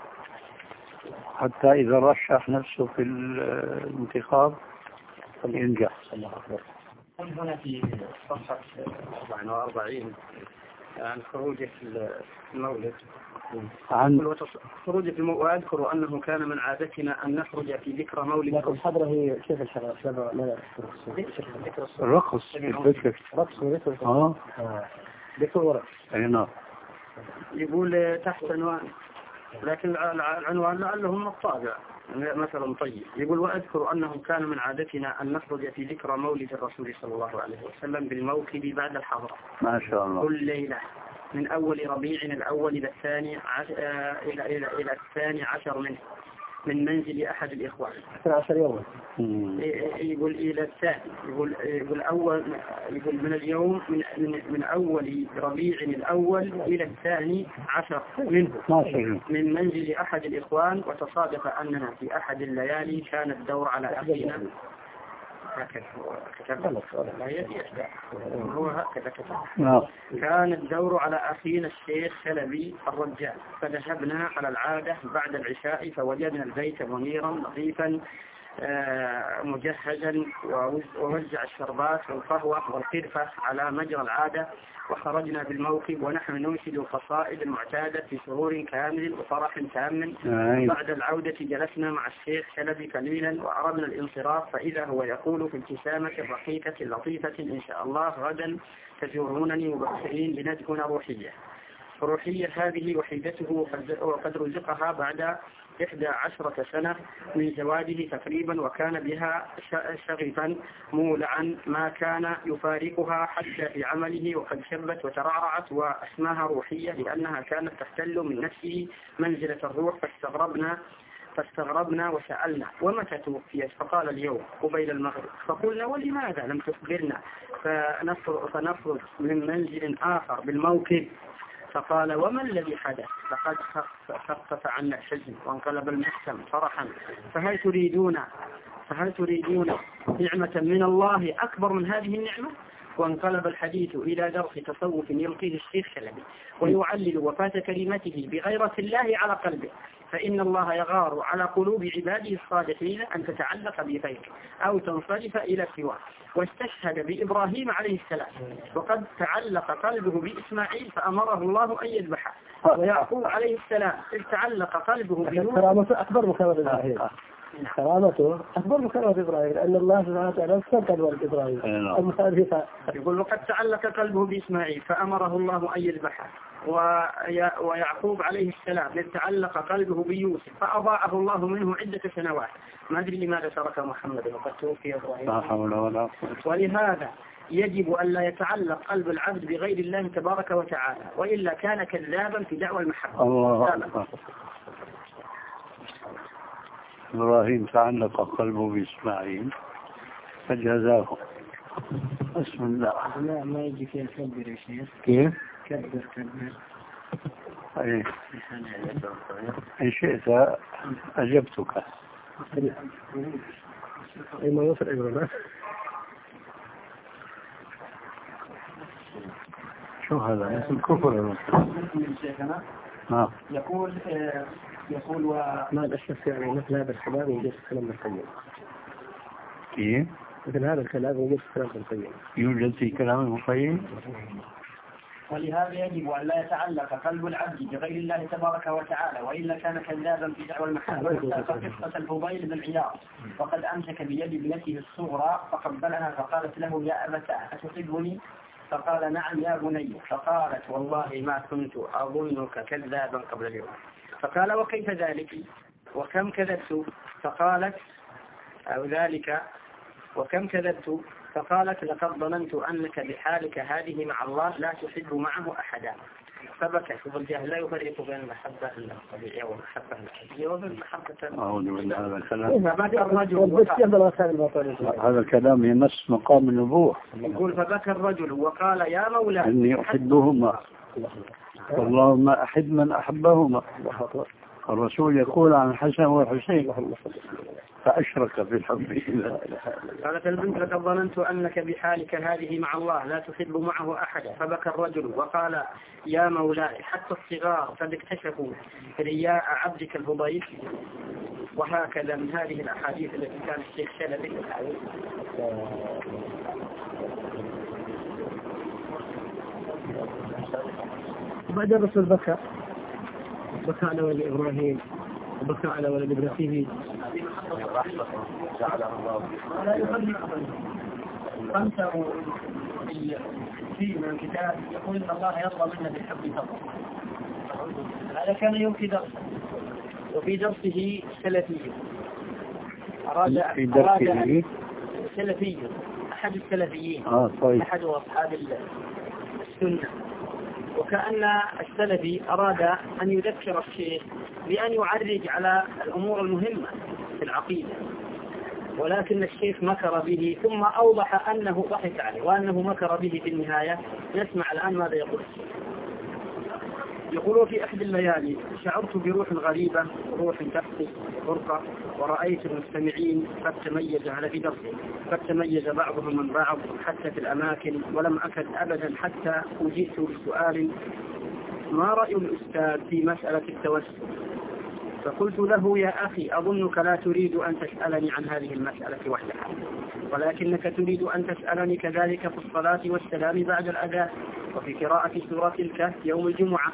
حتى إذا رشح نفسه في الانتخاب ينجح. هنا في صفحة أربعة وأربعين عن خروجه في المولد عن خروج في المولد، وأذكر أنه كان من عادتنا أن نخرج في ذكرى مولد. لكن الحضرة هي كيف الحضرة؟ لا لا الرقص الذكر رقص وذكر اه ذكر ورقص. أي نعم. يقول تحت عنوان، لكن العنوان لعله من الطابع مثلا طيب. يقول: وأذكر أنه كان من عادتنا أن نخرج في ذكرى مولد الرسول صلى الله عليه وسلم بالموكب بعد الحضرة ما شاء الله كل ليلة من أول ربيع الأول إلى الثاني عش... إلى إلى إلى الثاني عشر منه من منزل أحد الإخوان. اثنا عشر يوم. يقول إلى الثاني يقول يقول أول يقول من اليوم من من, من أول ربيع الأول إلى الثاني عشر منه من منزل أحد الإخوان. وتصادف أننا في أحد الليالي كان الدور على أخينا هكذا كتب هو هكذا كتب كان الدور على أخينا الشيخ شلبي الرجال، فذهبنا على العادة بعد العشاء فوجدنا البيت منيرا نظيفا مجهزا ووزع الشربات والقهوة والقرفة على مجرى العادة، وخرجنا بالموكب ونحن ننشد القصائد المعتادة في سرور كامل وفرح تام. بعد العودة جلسنا مع الشيخ شلبي قليلا وأردنا الانصراف، فإذا هو يقول في ابتسامة رقيقة لطيفة: إن شاء الله غدا تزورونني مبكرين لندهن روحية. روحية هذه وحيدته وقد رزقها بعد إحدى عشرة سنة من زواجه تقريبا، وكان بها شغفا مولعا ما كان يفارقها حتى في عمله، وقد شبت وترعرعت واسماها روحية لأنها كانت تحتل من نفسه منزلة الروح. فاستغربنا فاستغربنا وسألنا: ومتى توفيت؟ فقال: اليوم قبيل المغرب. فقلنا: ولماذا لم تخبرنا فنخرج من منزل آخر بالموكب؟ فقال: وما الذي حدث؟ فقد خفف عنا الحزن وانقلب المحسن فرحا. فهل تريدون فهل تريدون نعمة من الله أكبر من هذه النعمة؟ وانقلب الحديث إلى درس تصوف يلقيه الشيخ شلبي ويعلل وفاة كلمته بغيرة الله على قلبه، فإن الله يغار على قلوب عباده الصالحين أن تتعلق بغيره أو تنصرف إلى سواه. واستشهد بإبراهيم عليه السلام وقد تعلق قلبه بإسماعيل فأمره الله أن يذبحه، ويعقوب عليه السلام إذ تعلق قلبه بنوح. كرامته أكبر مكرمة إبراهيم، كرامته أكبر مكرمة إبراهيم، أن الله سبحانه وتعالى استنقذ ولد إبراهيم. يقول: وقد تعلق قلبه بإسماعيل فأمره الله أن يذبحه، ويعقوب عليه السلام إذ تعلق قلبه بيوسف فأضاعه الله منه عدة سنوات. ما أدري لماذا ترك محمد وقد توفي إبراهيم. ولهذا يجب أن لا يتعلق قلب العبد بغير الله تبارك وتعالى، وإلا كان كذابا في دعوى المحبة. الله أكبر. إبراهيم تعلق قلبه بإسماعيل فجزاه. بسم الله. لا ما يجي فيها كبر يا شيخ. كيف؟ كبر كبر. أي. إن شئت أجبتك. أي ما يوصل إبراهيم. شو هذا؟ اسم كفر. نعم. يقول يقول وما الأشياء يعني مثل هذا الكلام يوجد في كلام القيم. كيف؟ مثل هذا الكلام يوجد في كلام القيم. يوجد في كلام القيم. ولهذا يجب أن لا يتعلق قلب العبد بغير الله تبارك وتعالى، وإلا كان كذابا في دعوى المحبة. فقصة الفضيل بن عياض وقد أمسك بيد ابنته الصغرى فقبلها فقالت له: يا أبتاه أتحبني؟ فقال: نعم يا بني. فقالت: والله ما كنت أظنك كذابا قبل اليوم. فقال: وكيف ذلك؟ وكم كذبت؟ فقالت: أو ذلك وكم كذبت؟ فقالت: لقد ظننت أنك بحالك هذه مع الله لا تحب معه أحدا. فبكى. والجهل لا يفرق بين المحبة الطبيعية والمحبة الحقيقية وبين المحبة. أعوذ بالله هذا الكلام. فبكى الرجل. هذا الكلام يمس مقام النبوة. يقول: فبكى الرجل وقال: يا مولاي إني أحبهما اللهم أحب من أحبهما. الرسول يقول عن الحسن والحسين فأشرك في الحب. قالت البنت: لقد ظننت أنك بحالك هذه مع الله لا تحب معه أحدا. فبكى الرجل وقال: يا مولاي حتى الصغار قد اكتشفوا رياء عبدك الفضيل. وهكذا من هذه الأحاديث التي كان الشيخ شلبي بعد الرسول بكى بكى على ولد إبراهيم وبكى على ولد ابنته. لا يفرق خمسة في من الكتاب يقول إن الله يرضى منا بالحب فقط. هذا كان يوم في درسه، وفي درسه سلفي أراد في درسه سلفي أحد السلفيين آه طيب. أحد أصحاب السنة، وكأن السلفي أراد أن يذكر الشيخ بأن يعرج على الأمور المهمة في العقيدة، ولكن الشيخ مكر به ثم أوضح أنه ضحك عليه وأنه مكر به في النهاية. نسمع الآن ماذا يقول الشيخ. يقول: في أحد الليالي شعرت بروح غريبة، روح تحت فرقة، ورأيت المستمعين قد تميز على في درسه قد تميز بعضهم من بعض حتى في الأماكن، ولم أكد أبدا حتى أجئت بسؤال: ما رأي الأستاذ في مسألة التوسل؟ فقلت له يا أخي أظنك لا تريد أن تسألني عن هذه المسألة وحدها، ولكنك تريد أن تسألني كذلك في الصلاة والسلام بعد الأذان، وفي قراءة سورة الكهف يوم الجمعة،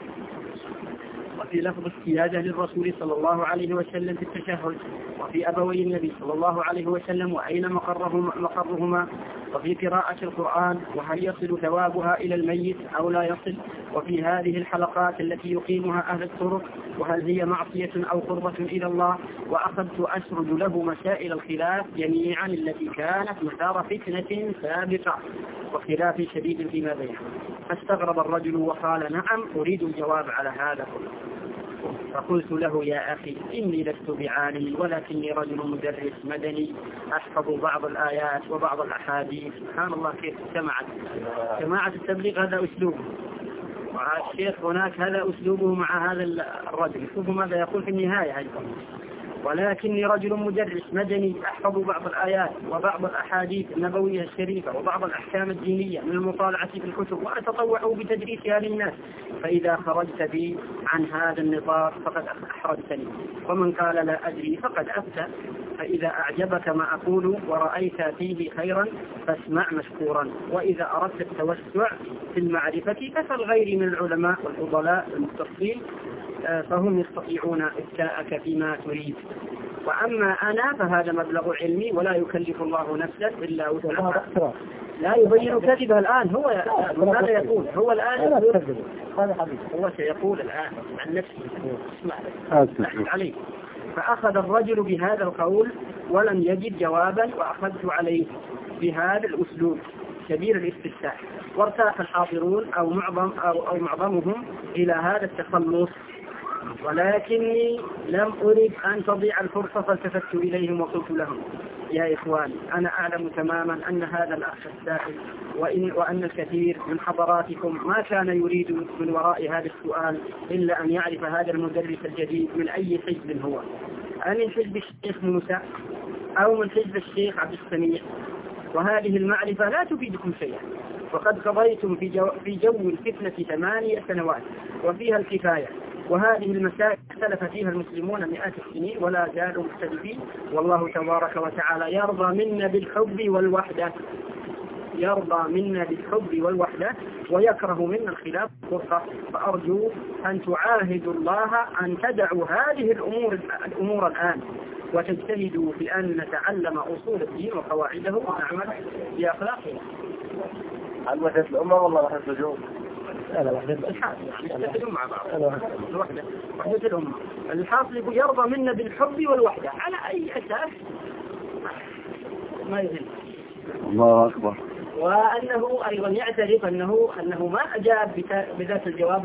وفي لفظ السيادة للرسول صلى الله عليه وسلم في التشهد، وفي أبوي النبي صلى الله عليه وسلم وأين مقرهما, مقرهما وفي قراءة القرآن، وهل يصل ثوابها إلى الميت أو لا يصل، وفي هذه الحلقات التي يقيمها أهل الطرق، وهل هي معصية أو قربة إلى الله. وأخذت أسرد له مسائل الخلاف جميعا التي كانت مثار فتنة سابقة وخلاف شديد فيما بينهم. فاستغرب الرجل وقال نعم أريد الجواب على هذا كله. فقلت له يا أخي إني لست بعالم ولكني رجل مدرس مدني أحفظ بعض الآيات وبعض الأحاديث. سبحان الله كيف سمعت جماعة التبليغ هذا أسلوب، والشيخ هناك هذا أسلوبه مع هذا الرجل. شوفوا ماذا يقول في النهاية أيضا، ولكني رجل مدرس مدني أحفظ بعض الآيات وبعض الأحاديث النبوية الشريفة وبعض الأحكام الدينية من المطالعة في الكتب، وأتطوع بتدريسها للناس، فإذا خرجت بي عن هذا النطاق فقد أحرجتني، ومن قال لا أدري فقد أفتى. فإذا أعجبك ما أقول ورأيت فيه خيرا فاسمع مشكورا، وإذا أردت التوسع في المعرفة فسل غيري من العلماء والفضلاء المتصلين فهم يستطيعون إفتاءك فيما تريد، وأما أنا فهذا مبلغ علمي ولا يكلف الله نفسا إلا وسعها. لا يبين كذبه الآن، هو ماذا يقول هو الآن هو سيقول الآن عن نفسه. اسمع عليه. فأخذ الرجل بهذا القول ولم يجد جوابا، وأخذت عليه بهذا الأسلوب كبير الاستفتاح، وارتاح الحاضرون أو معظم أو, أو معظمهم إلى هذا التخلص، ولكني لم أريد أن تضيع الفرصة، فالتفت إليهم وقلت لهم يا إخواني أنا أعلم تماما أن هذا الأخ السائل وإن وأن الكثير من حضراتكم ما كان يريد من وراء هذا السؤال إلا أن يعرف هذا المدرس الجديد من أي حزب هو، أمن حزب الشيخ موسى أو من حزب الشيخ عبد السميع، وهذه المعرفة لا تفيدكم شيئا، وقد قضيتم في جو, في جو الفتنة ثمانية سنوات وفيها الكفاية، وهذه المسائل اختلف فيها المسلمون مئات السنين ولا زالوا مختلفين، والله تبارك وتعالى يرضى منا بالحب والوحدة يرضى منا بالحب والوحدة ويكره منا الخلاف والفرقة. فأرجو أن تعاهدوا الله أن تدعوا هذه الأمور الأمور الآن وتجتهدوا في أن نتعلم أصول الدين وقواعده ونعمل بأخلاقه. هل وحدة الأمة والله وحدة الجو؟ لا لا وحدة الحاصل يعني يتفقون مع بعض. الوحدة وحدة الأمة. الحاصل يقول يرضى منا بالحب والوحدة على أي أساس ما يهم. الله أكبر. وأنه أيضا يعترف أنه أنه ما أجاب بذات الجواب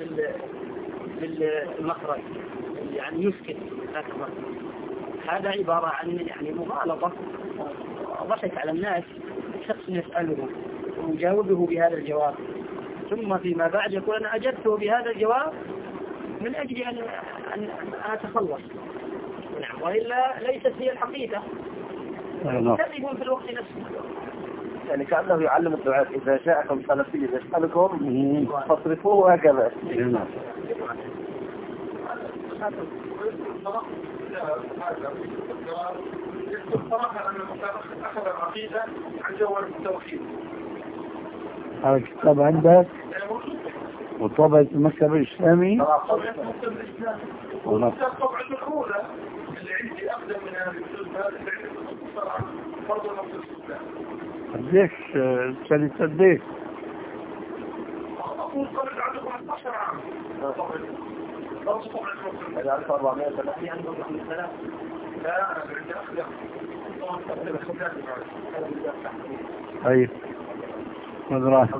للمخرج يعني يسكت أكبر. هذا عبارة عن يعني مغالطة، ضحك على الناس، شخص يسأله ويجاوبه بهذا الجواب، ثم فيما بعد يقول أنا أجبته بهذا الجواب من أجل أن أن أتخلص. نعم، وإلا ليست هي الحقيقة. كذبون في الوقت نفسه. يعني كأنه يعلم الدعاء إذا جاءكم سلفي يسألكم فاصرفوه هكذا. الصراحة أن أخذ العقيدة عن جوهر التوحيد. هذا الكتاب عندك وطبعة المكتب الإسلامي؟ والطبعة الأولى اللي عندي أقدم من هذه الجزء هذا الصراحة برضو نفس الإسلام. قديش سنة قديش؟ أقول قبل عدد خمسة عشر عام. هذا ألف وأربعمائة ثلاثين لا أنا عندي أخذ أي مدرسة.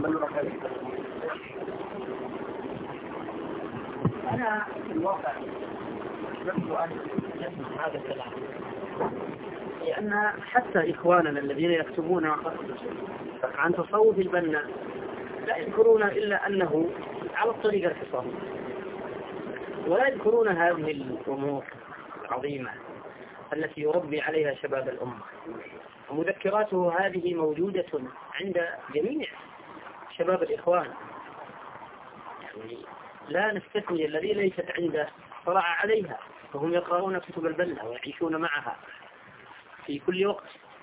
أنا في الواقع نفس أن نسمع هذا الكلام، لأن حتى إخواننا الذين يكتبون عن تصوف البنا لا يذكرون إلا أنه على الطريقة الحصانية، ولا يذكرون هذه الأمور العظيمة التي يربي عليها شباب الأمة. ومذكراته هذه موجودة عند جميع شباب الإخوان، يعني لا نستثني الذي ليست عنده طلع عليها. فهم يقرؤون كتب البنا ويعيشون معها في كل وقت،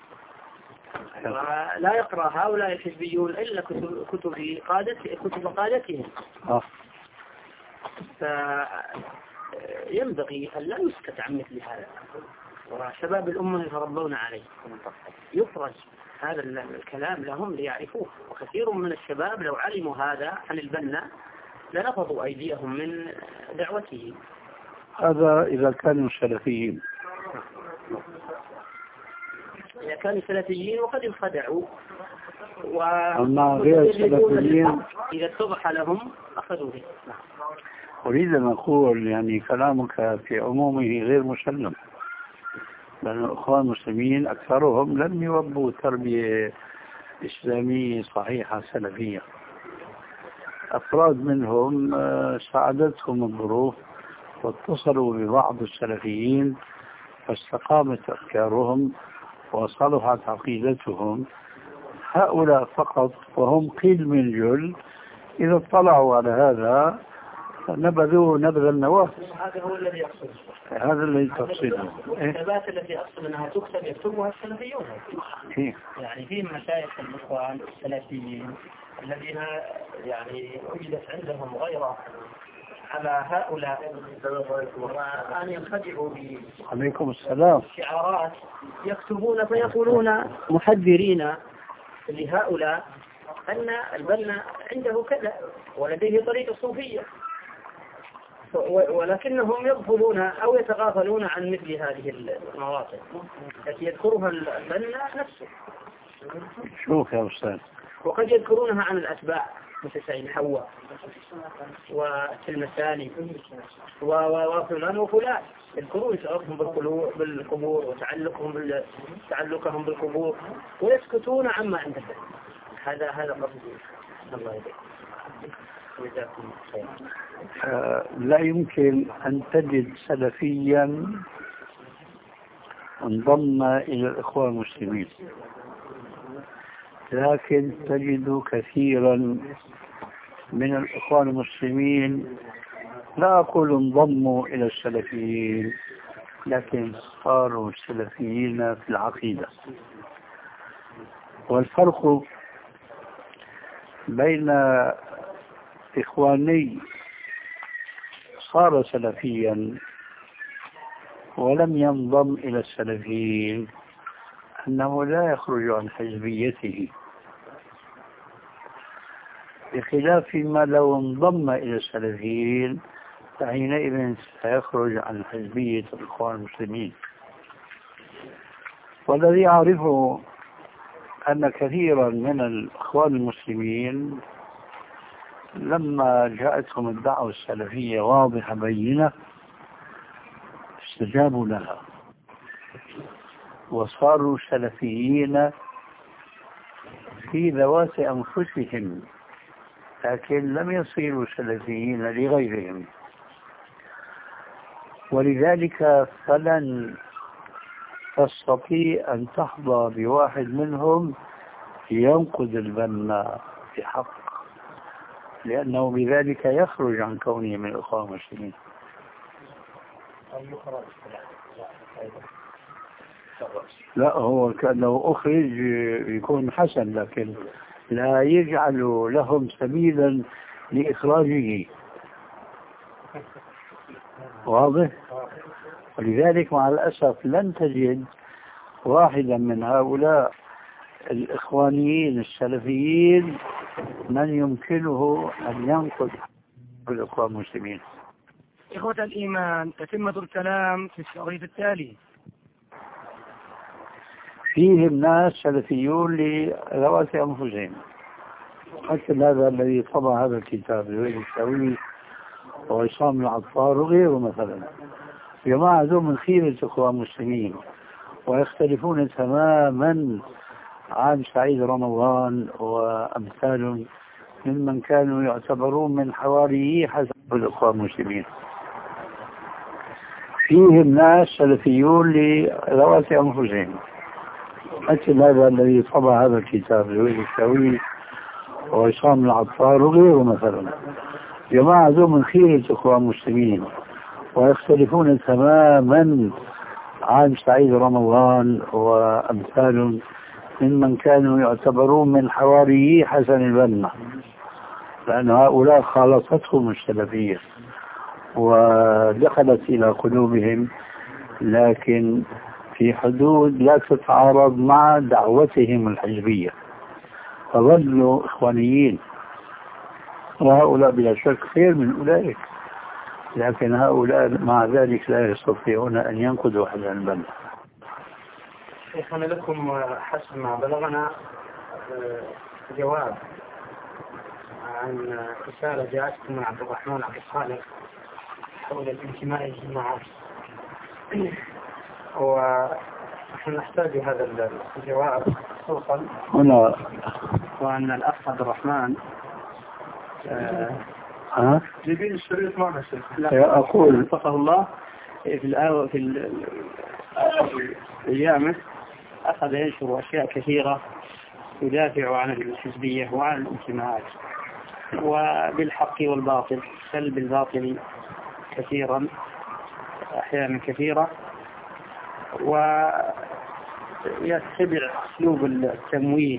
ولا يقرأ هؤلاء الحزبيون إلا كتب كتب قادة كتب قادتهم. فينبغي أن لا يسكت عن مثل هذا، وشباب الأمة يتربون عليه، يفرج هذا الكلام لهم ليعرفوه. وكثير من الشباب لو علموا هذا عن البنا لنفضوا أيديهم من دعوته. هذا إذا كانوا سلفيين. إذا كانوا سلفيين وقد انخدعوا، أما غير السلفيين إذا اتضح لهم أخذوا به. أريد أن أقول يعني كلامك في عمومه غير مسلم، لأن الأخوان المسلمين أكثرهم لم يربوا تربية إسلامية صحيحة سلفية. أفراد منهم ساعدتهم الظروف واتصلوا ببعض السلفيين فاستقامت أفكارهم وصلحت عقيدتهم. هؤلاء فقط وهم قيل من جل إذا اطلعوا على هذا نبذوا نبذ النواة. هذا هو الذي يقصده. هذا الذي تقصده. الكتابات التي أقصد أنها تكتب يكتبها السلفيون. يعني في مشايخ الإخوان السلفيين الذين يعني وجدت عندهم غيرة على هؤلاء وأن ينخدعوا عليكم السلام بشعارات يكتبون فيقولون محذرين لهؤلاء أن البنا عنده كذا ولديه طريقة صوفية، ولكنهم يغفلون أو يتغافلون عن مثل هذه المواطن التي يذكرها البنا نفسه. شوف يا أستاذ، وقد يذكرونها عن الأتباع مثل سيد حواء والتلمساني وفلان وفلان، يذكرون شعورهم بالقبور وتعلقهم تعلقهم بالقبور ويسكتون عما عندهم. هذا هذا قصدي. الله يبارك. آه لا يمكن أن تجد سلفيا انضم إلى الإخوان المسلمين، لكن تجد كثيرا من الإخوان المسلمين لا أقول انضموا إلى السلفيين لكن صاروا سلفيين في العقيدة. والفرق بين إخواني صار سلفيا ولم ينضم إلى السلفيين أنه لا يخرج عن حزبيته، بخلاف ما لو انضم إلى السلفيين فحينئذ سيخرج عن حزبية الإخوان المسلمين. والذي أعرفه أن كثيرا من الإخوان المسلمين لما جاءتهم الدعوة السلفية واضحة بينة استجابوا لها وصاروا سلفيين في ذوات أنفسهم، لكن لم يصيروا سلفيين لغيرهم. ولذلك فلن تستطيع أن تحظى بواحد منهم ينقذ البنا بحق، لأنه بذلك يخرج عن كونه من الإخوان المسلمين. لا، هو كأنه أخرج يكون حسن، لكن لا يجعل لهم سبيلا لإخراجه. واضح؟ ولذلك مع الأسف لن تجد واحدا من هؤلاء الإخوانيين السلفيين من يمكنه أن ينقذ الإخوان المسلمين. إخوة الإيمان، تتمة الكلام في الشريط التالي. فيهم ناس سلفيون لذوات أنفسهم، مثل هذا الذي طبع هذا الكتاب زهير الشاوي وعصام العطار وغيره مثلا. جماعة ذو من خيرة الإخوان المسلمين ويختلفون تماما عن سعيد رمضان وأمثال ممن كانوا يعتبرون من حواريه حسب الإخوان المسلمين. فيهم ناس سلفيون لذوات أنفسهم، مثل هذا الذي طبع هذا الكتاب زهير الشاوي وعصام العطار وغيره مثلا. جماعة ذو من خيرة الإخوان المسلمين ويختلفون تماما عن سعيد رمضان وأمثال ممن كانوا يعتبرون من حواريي حسن البنا، لأن هؤلاء خالطتهم السلفية ودخلت إلى قلوبهم، لكن في حدود لا تتعارض مع دعوتهم الحزبية، فظلوا إخوانيين. وهؤلاء بلا شك خير من أولئك، لكن هؤلاء مع ذلك لا يستطيعون أن ينقذوا حسن البنا. شيخنا لكم حسب ما بلغنا جواب عن رسالة جاءتكم من عبد الرحمن عبد الخالق حول الانتماء للجماعات، ونحن نحتاج هذا الجواب خصوصا هنا، وأن الأخ عبد الرحمن ها؟ جيبين الشريط معنا شيخ. لا أقول وفقه الله في الآو في أيامه أخذ ينشر أشياء كثيرة يدافع عن الحزبية وعن الانتماءات، وبالحق والباطل، سلب الباطل كثيرا أحيانا كثيرة، ويتبع أسلوب التمويه،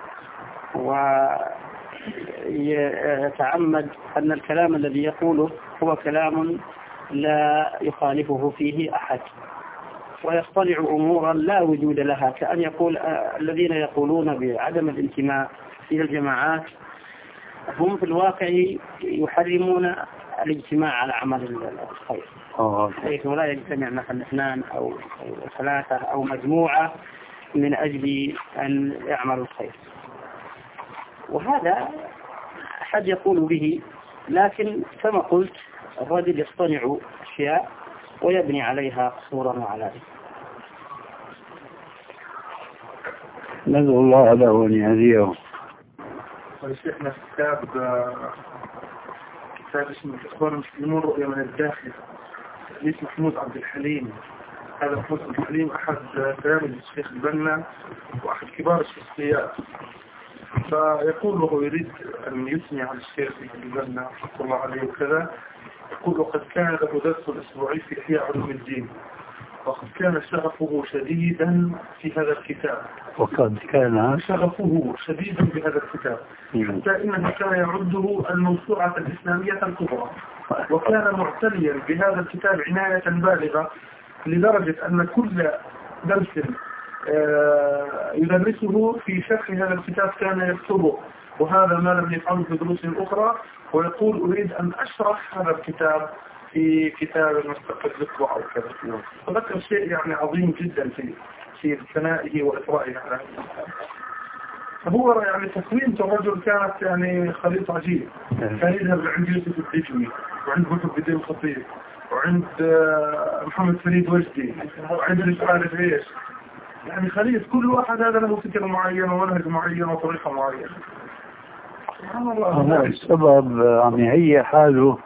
ويتعمد أن الكلام الذي يقوله هو كلام لا يخالفه فيه أحد، ويصطنع أمورا لا وجود لها، كأن يقول الذين يقولون بعدم الانتماء إلى الجماعات هم في الواقع يحرمون الاجتماع على عمل الخير، حيث لا يجتمع مثلا اثنان أو ثلاثة أو مجموعة من أجل أن يعملوا الخير. وهذا أحد يقول به، لكن كما قلت الرجل يصطنع أشياء ويبني عليها قصورا وعلامة. ندعو الله له أن يهديه. ولشيخنا كتاب كتاب اسمه الإخوان المسلمون رؤية من الداخل، ليس محمود عبد الحليم. هذا محمود عبد الحليم أحد تلاميذ الشيخ البنا وأحد كبار الشخصيات، فيقول له يريد أن يثني على الشيخ البنا رحمه الله عليه وكذا. يقول وقد كان له درس أسبوعي في إحياء علوم الدين، وقد كان شغفه شديدا في هذا الكتاب، وقد كان شغفه شديدا بهذا الكتاب حتى إنه كان يعده الموسوعة الإسلامية الكبرى، وكان معتنيا بهذا الكتاب عناية بالغة، لدرجة أن كل درس يدرسه في شرح هذا الكتاب كان يكتبه، وهذا ما لم يفعله في دروس أخرى. ويقول أريد أن أشرح هذا الكتاب في كتاب مستقل ذكره أو كذا. فذكر شيء يعني عظيم جدا في في ثنائه وإطرائه على هذا الكتاب. فهو يعني تكوينة الرجل كانت يعني خليط عجيب. كان يذهب عند يوسف الدجوي وعند محمد الدين الخطيب وعند محمد فريد وجدي وعند الإسرائيل الريش، يعني خليط كل واحد هذا له فكرة معينة ومنهج معين وطريقة معينة. هذا السبب عم يهيئ حاله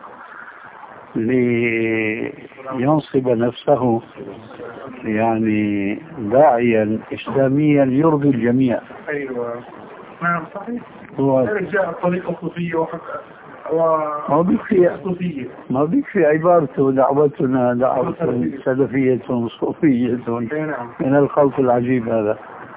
لينصب نفسه يعني داعيا إسلاميا يرضي الجميع. أيوة نعم صحيح. هو جاء الطريقة الصوفية وحتى ما بيكفي ما بيكفي عبارته دعوتنا دعوة سلفية صوفية من الخلق العجيب هذا.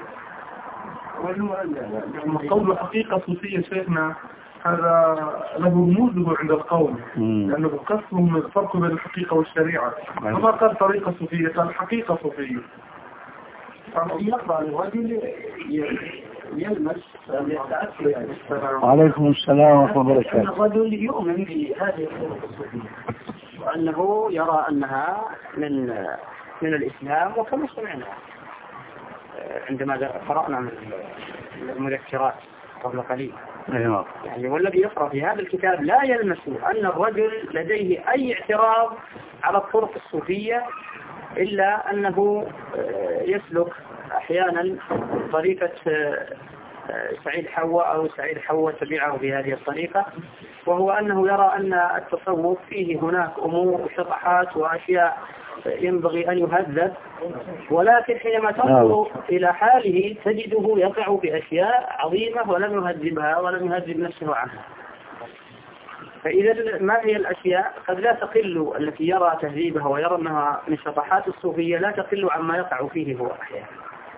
قول حقيقة صوفية شيخنا هذا له رموزه عند القوم، لأنه قسمهم الفرق بين الحقيقة والشريعة، فما قال طريقة صوفية قال حقيقة صوفية. يقرأ الرجل يلمس يتأثر. وعليكم السلام ورحمة الله وبركاته. الرجل يؤمن بهذه الطرق الصوفية وأنه يرى أنها من من الإسلام، وكما سمعنا عندما قرأنا من المذكرات قبل قليل. أيوة. يعني والذي يقرأ في هذا الكتاب لا يلمس أن الرجل لديه أي اعتراض على الطرق الصوفية، إلا أنه يسلك أحيانا طريقة سعيد حواء أو سعيد حواء تبعه في هذه الطريقة، وهو أنه يرى أن التصوف فيه هناك أمور وشطحات وأشياء ينبغي أن يهذب، ولكن حينما تنظر إلى حاله تجده يقع في أشياء عظيمة ولم يهذبها ولم يهذب نفسه عنها. فإذا ما هي الأشياء قد لا تقل التي يرى تهذيبها ويرى أنها من شطحات الصوفية لا تقل عما يقع فيه هو أحيانا.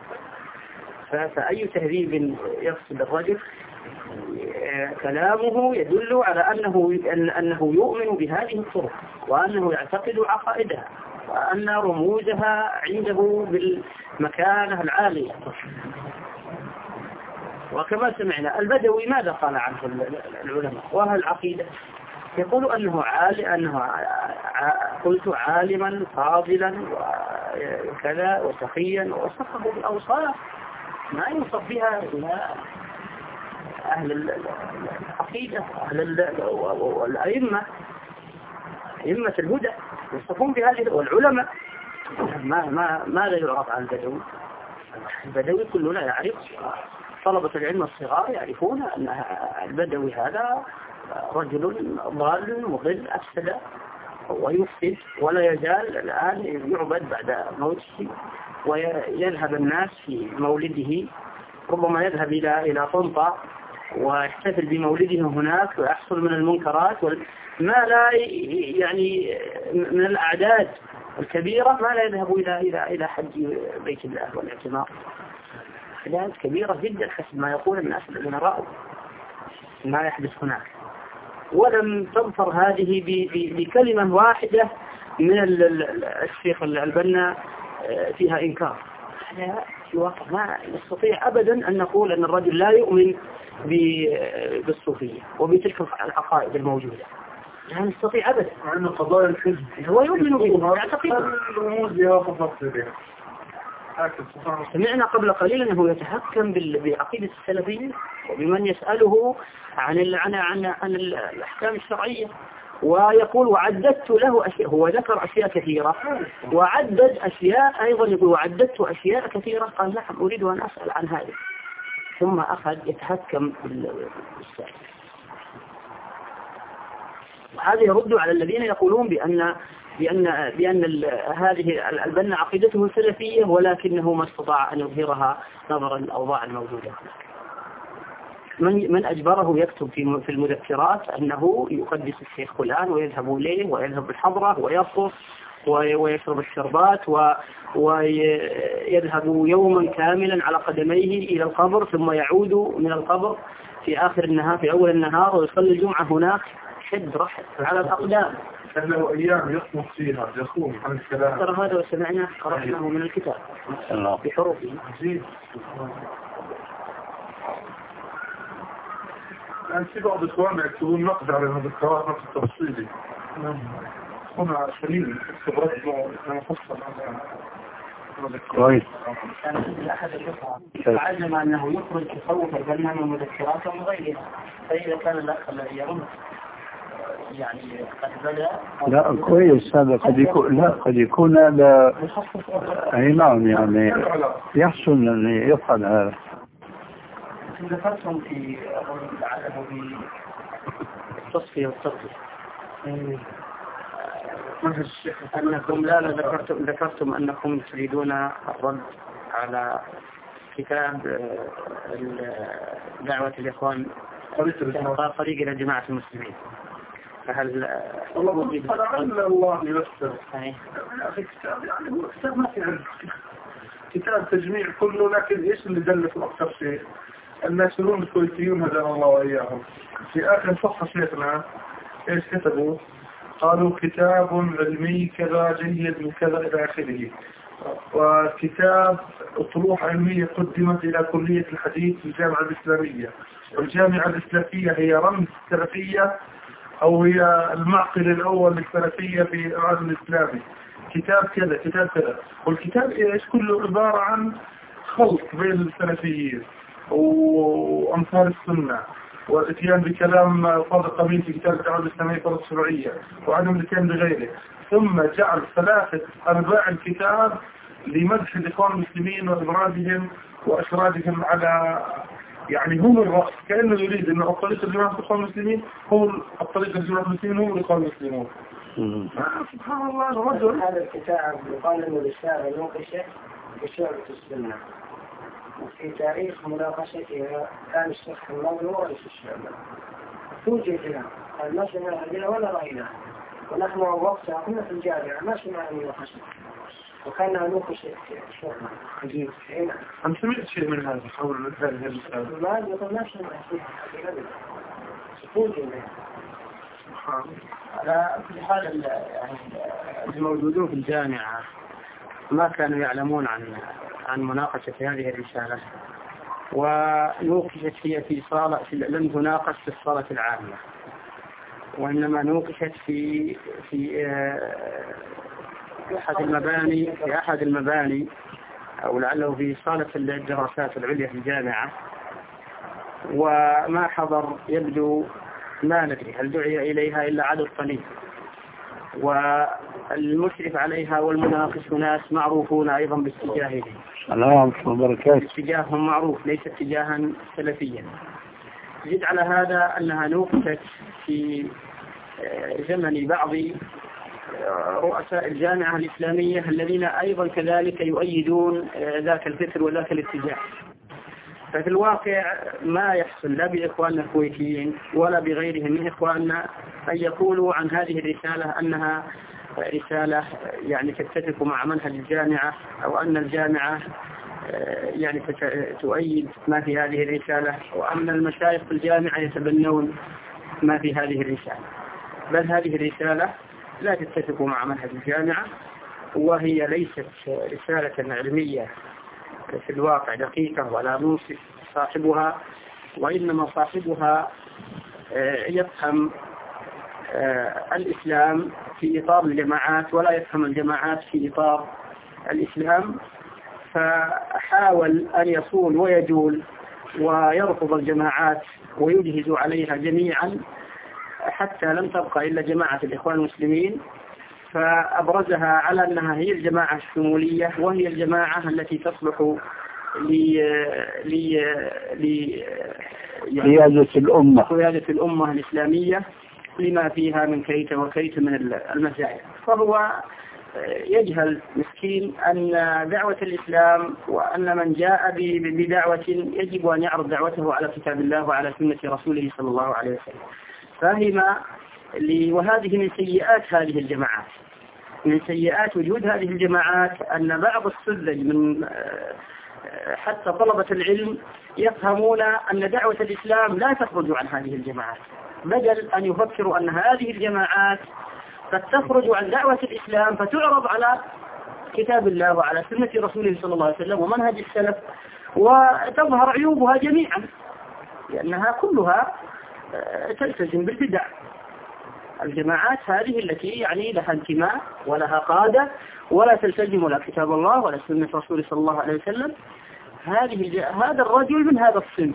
فأي تهذيب يقصد الرجل كلامه يدل على أنه أنه يؤمن بهذه الطرق وأنه يعتقد عقائدها وأن رموزها عنده بالمكانة العالية. وكما سمعنا البدوي ماذا قال عنه العلماء وأهل العقيدة؟ يقول أنه عالم أنه قلت عالما فاضلا وكذا وسخيا ووصفه بالأوصاف ما يوصف بها إلا أهل العقيدة أهل الأئمة أئمة الهدى يوصفون بهذه والعلماء. ما ما ماذا يعرف عن البدوي؟ البدوي كلنا يعرف، طلبة العلم الصغار يعرفون أن البدوي هذا رجل ضال مضل أفسد ويفسد ولا يزال الآن يعبد بعد موته، ويذهب الناس في مولده ربما يذهب إلى إلى طنطا ويحتفل بمولده هناك ويحصل من المنكرات ما لا يعني من الأعداد الكبيرة ما لا يذهب إلى إلى إلى حج بيت الله والاعتمار. أعداد كبيرة جدا حسب ما يقول الناس الذين رأوا ما يحدث هناك. ولم تظفر هذه بكلمة واحدة من الشيخ البنا فيها إنكار. في واقع ما نستطيع أبدا أن نقول أن الرجل لا يؤمن بالصوفية وبتلك العقائد الموجودة، لا نستطيع أبدا. عن قضايا الحزب هو يؤمن بها يعتقد. سمعنا قبل قليل أنه يتحكم بعقيدة السلفية وبمن يسأله عن عن عن عن الأحكام الشرعية ويقول وعددت له أشياء. هو ذكر أشياء كثيرة وعدد أشياء أيضا يقول وعددت أشياء كثيرة. قال نعم أريد أن أسأل عن هذا، ثم أخذ يتحكم بالسائل. وهذا يرد على الذين يقولون بأن بأن بأن هذه البنا عقيدته سلفية ولكنه ما استطاع أن يظهرها نظرا للأوضاع الموجودة. من من أجبره يكتب في في المذكرات أنه يقدس الشيخ فلان ويذهب إليه ويذهب بالحضرة ويرقص ويشرب الشربات ويذهب يوما كاملا على قدميه إلى القبر ثم يعود من القبر في آخر النهار في أول النهار ويصلي الجمعة هناك شد رحل على الأقدام. له أيام يصمت فيها يصوم عن الكلام. ترى هذا وسمعناه قرأناه من الكتاب بحروفه. يعني في بعض إخواننا يكتبون نقد على المذكرات نقد تفصيلي. هنا سليم خبرتنا نفصل كويس. كان أحد الإخوة تعلم أنه يخرج تصوف البنا من مذكرات ومن غيرها، فإذا كان الأخ الذي يرد يعني قد بدأ لا كويس هذا قد يكون لا قد يكون هذا أي نعم يعني يحسن أن يفعل هذا. ذكرتم في التصفية والتصفية أنكم لا لا ذكرتم ذكرتم أنكم تريدون الرد على كتاب دعوة الإخوان طريق إلى جماعة المسلمين. فهل والله الله ييسر يعني كتاب يعني هو كتاب ما في كتاب تجميع كله، لكن ايش اللي دلت اكثر شيء الناشرون الكويتيون هدانا الله واياهم في اخر صفحه شيخنا ايش كتبوا؟ قالوا كتاب علمي كذا جيد من كذا الى اخره، وكتاب اطروحه علميه قدمت الى كليه الحديث في الجامعه الاسلاميه، والجامعه الاسلاميه هي رمز السلفيه أو هي المعقل الأول للسلفية في العالم الإسلامي. كتاب كذا كتاب كذا، والكتاب إيش كله عبارة عن خلط بين السلفيين وأمثال السنة والاتيان بكلام صادق أمين في كتاب الدعوة الإسلامية فرض الشرعية وعدم الاتيان بغيره، ثم جعل ثلاثة أرباع الكتاب لمدح الإخوان المسلمين وإبرازهم وإشرادهم على يعني هم الرأس، كأنه يريد أن الطريق الجماعة الإخوان المسلمين هو الطريق الجماعة المسلمين هم الإخوان المسلمون. سبحان الله الرجل. هذا الكتاب يقال أنه رسالة يناقشه بشعبة السنة، وفي تاريخ مناقشتها كان الشيخ الموضوع ورئيس الشعبة توجد هنا ما سمعنا بنا ولا رأينا، ونحن وقتها كنا في الجامعة ما سمعنا من الحسن، وكان نوقش الشرطة. عجيب. أنا سمعت شيء من هذا حول هذه الرسالة. ما أدري ما سمعت شيء أبدا. سكوت على كل حال يعني الموجودون في الجامعة ما كانوا يعلمون عن عن مناقشة هذه الرسالة، ونوقشت هي في صالة لم تناقش في الصالة العامة، وإنما نوقشت في في أحد المباني في أحد المباني أو لعله في صالة الدراسات العليا في الجامعة، وما حضر يبدو ما ندري هل دعي إليها إلا عدد قليل، والمشرف عليها والمناقش ناس معروفون أيضا باتجاههم. السلام وبركاته. اتجاههم معروف ليس اتجاها سلفيا. زد على هذا أنها نوقشت في زمن بعض رؤساء الجامعة الإسلامية الذين أيضا كذلك يؤيدون ذاك الفكر وذاك الاتجاه. ففي الواقع ما يحصل لا بإخواننا الكويتيين ولا بغيرهم من إخواننا أن يقولوا عن هذه الرسالة أنها رسالة يعني تتفق مع منهج الجامعة، أو أن الجامعة يعني تؤيد ما في هذه الرسالة، وأن المشايخ في الجامعة يتبنون ما في هذه الرسالة. بل هذه الرسالة لا تتفق مع منهج الجامعة، وهي ليست رسالة علمية في الواقع دقيقة ولا منصف صاحبها، وإنما صاحبها يفهم الإسلام في إطار الجماعات ولا يفهم الجماعات في إطار الإسلام، فحاول أن يصول ويجول ويرفض الجماعات ويجهز عليها جميعا حتى لم تبقى إلا جماعة الإخوان المسلمين، فأبرزها على أنها هي الجماعة الشمولية، وهي الجماعة التي تصلح ل ل ل قيادة الأمة قيادة الأمة الإسلامية لما فيها من كيت وكيت من المزايا. فهو يجهل مسكين أن دعوة الإسلام وأن من جاء بدعوة يجب أن يعرض دعوته على كتاب الله وعلى سنة رسوله صلى الله عليه وسلم. فهم لي وهذه من سيئات هذه الجماعات، من سيئات وجود هذه الجماعات أن بعض السذج من حتى طلبة العلم يفهمون أن دعوة الإسلام لا تخرج عن هذه الجماعات، بدل أن يفكروا أن هذه الجماعات قد تخرج عن دعوة الإسلام فتعرض على كتاب الله وعلى سنة رسوله صلى الله عليه وسلم ومنهج السلف، وتظهر عيوبها جميعا لأنها كلها تلتزم بالبدع. الجماعات هذه التي يعني لها انتماء ولها قادة ولا تلتزم لا كتاب الله ولا سنة رسوله صلى الله عليه وسلم، هذه هذا الرجل من هذا الصنف،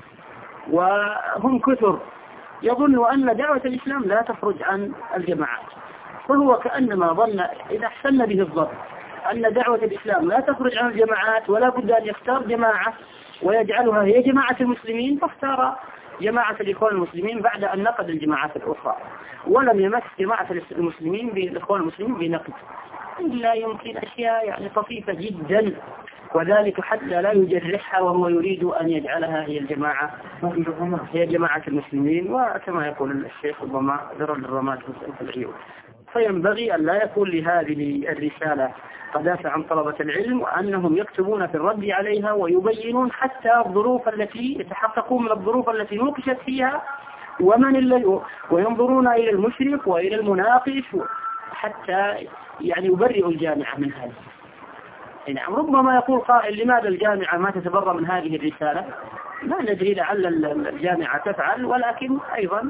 وهم كثر يظن أن دعوة الإسلام لا تخرج عن الجماعات، فهو كأنما ظن إذا احسن به الظن أن دعوة الإسلام لا تخرج عن الجماعات ولا بد أن يختار جماعة ويجعلها هي جماعة المسلمين، فاختار جماعة الإخوان المسلمين بعد أن نقد الجماعات الأخرى، ولم يمس جماعة المسلمين بالإخوان المسلمين بنقد إلا يمكن أشياء يعني طفيفة جدا، وذلك حتى لا يجرحها وهو يريد أن يجعلها هي الجماعة هي جماعة المسلمين، وكما يقول الشيخ ربما ذر الرماد في العيون. فينبغي أن لا يكون لهذه الرسالة قدافة عن طلبة العلم، وأنهم يكتبون في الرد عليها ويبينون حتى الظروف التي يتحققون من الظروف التي نوقشت فيها ومن اللي وينظرون إلى المشرك وإلى المناقش حتى يعني يبرئوا الجامعة من هذا. يعني ربما يقول قائل لماذا الجامعة ما تتبرأ من هذه الرسالة؟ ما ندري، لعل الجامعة تفعل، ولكن أيضا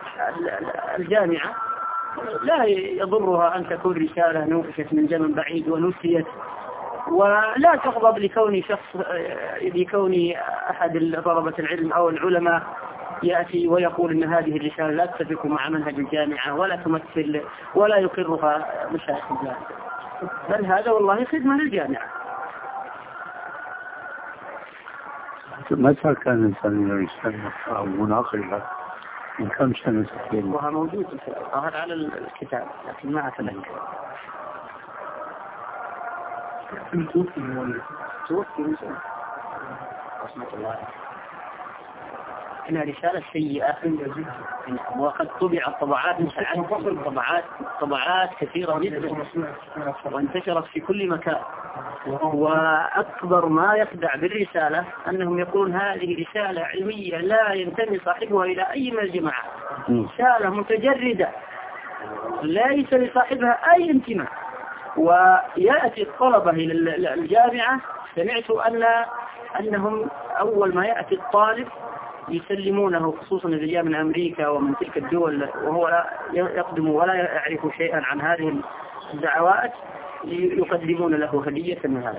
الجامعة لا يضرها أن تكون رسالة نوقشت من زمن بعيد ونسيت، ولا تغضب لكون شخص لكون أحد طلبة العلم أو العلماء يأتي ويقول إن هذه الرسالة لا تتفق مع منهج الجامعة ولا تمثل ولا يقرها مشايخ الجامعة، بل هذا والله خدمة للجامعة. متى كان الإنسان الرسالة أو مناقشة؟ من كم سنة تقريبا؟ وها موجود ظهر على الكتاب لكن ما أتذكر. توفي من توفي من سنة رحمة الله. إنها رسالة سيئة، وقد طبعت طبعات متعددة، طبعات طبعات كثيرة جدا وانتشرت في كل مكان. وأكبر ما يخدع بالرسالة أنهم يقولون هذه رسالة علمية لا ينتمي صاحبها إلى أي من الجماعات، رسالة متجردة ليس لصاحبها أي انتماء. ويأتي الطلبة إلى الجامعة، سمعت أن أنهم أول ما يأتي الطالب يسلمونه، خصوصا إذا جاء من أمريكا ومن تلك الدول وهو لا يقدم ولا يعرف شيئا عن هذه الدعوات، يقدمون له هدية من هذا،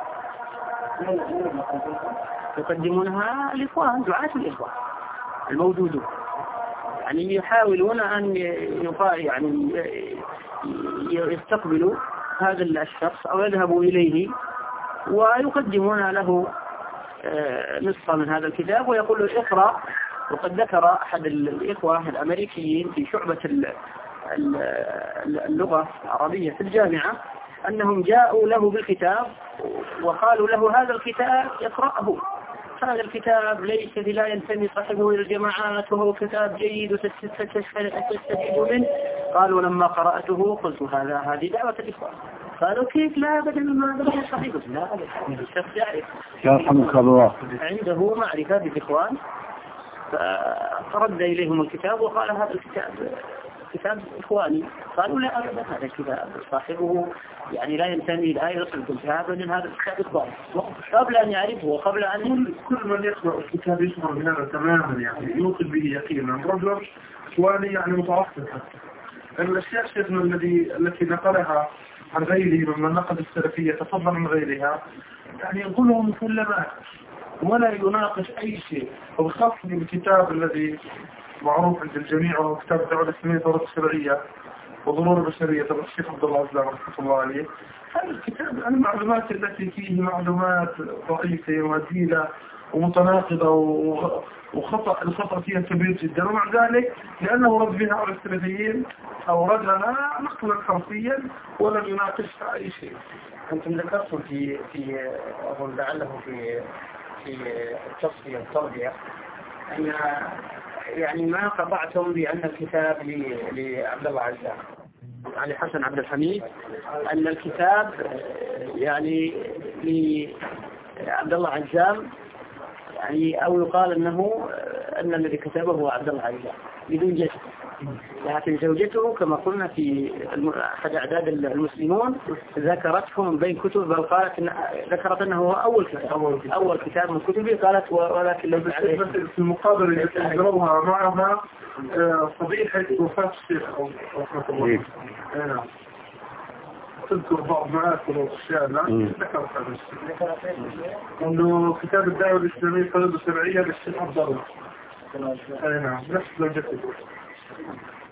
يقدمونها الإخوان، دعاة الإخوان الموجودون، يعني يحاولون أن يعني يستقبلوا هذا الشخص أو يذهبوا إليه ويقدمون له نسخة من هذا الكتاب ويقول له اقرأ. وقد ذكر أحد الإخوة الأمريكيين في شعبة اللغة العربية في الجامعة أنهم جاءوا له بالكتاب وقالوا له هذا الكتاب اقرأه، هذا الكتاب ليس لا ينتمي صاحبه إلى الجماعات وهو كتاب جيد وتستفيد منه. قالوا لما قرأته قلت هذا هذه دعوة الإخوان. قالوا كيف؟ لا بدل ما بدل صاحبه، لا الشخص يعرف يرحمك الله عنده معرفة بالإخوان. فرد إليهم الكتاب وقال هذا الكتاب كتاب إخواني. قالوا لا أبدا هذا الكتاب صاحبه يعني لا ينتمي لا يصل الكتاب من هذا الكتاب إخواني، قبل أن يعرفه وقبل أن كل من يقرأ الكتاب يشعر بهذا تماما، يعني يوصل به يقينا رجل إخواني يعني متعصب. حتى الأشياء شيخنا الذي التي نقلها عن غيره ممن نقد السلفية تفضل من غيرها، يعني يقولهم مسلمات ولا يناقش أي شيء. وبخاصة الكتاب الذي معروف عند الجميع وهو كتاب الدعوة الإسلامية والثورة الشرعية وظهور البشرية تبع الشيخ عبد الله عزام رحمه الله عليه. هذا الكتاب المعلومات التي فيه معلومات ضعيفة وهزيلة ومتناقضة وخطأ الخطأ فيها كبير جدا، ومع ذلك لأنه رد بها على السلفيين أوردها نقلا حرفيا ولم يناقشها أي شيء. أنتم ذكرتم في في أظن لعله في في التصفية والتربية أن يعني ما قطعتم بأن الكتاب لعبد الله عزام علي حسن عبد الحميد، أن الكتاب يعني لعبد الله عزام، يعني أو يقال أنه أن الذي كتبه هو عبد الله عزام بدون جسد، لكن زوجته كما قلنا في أحد أعداد المسلمون ذكرته من بين كتب، بل قالت إن ذكرت أنه هو أول كتاب أول كتاب من كتبه، قالت ولكن لو عليه في المقابلة التي أجروها معها صبيحة وفاة الشيخ رحمة الله. تذكر بعض معاكم والأشياء لا ذكرت هذا الشيء، إنه كتاب الدعوة الإسلامية والثورة الشرعية للشيخ عبد الله. أي نعم نفس زوجته.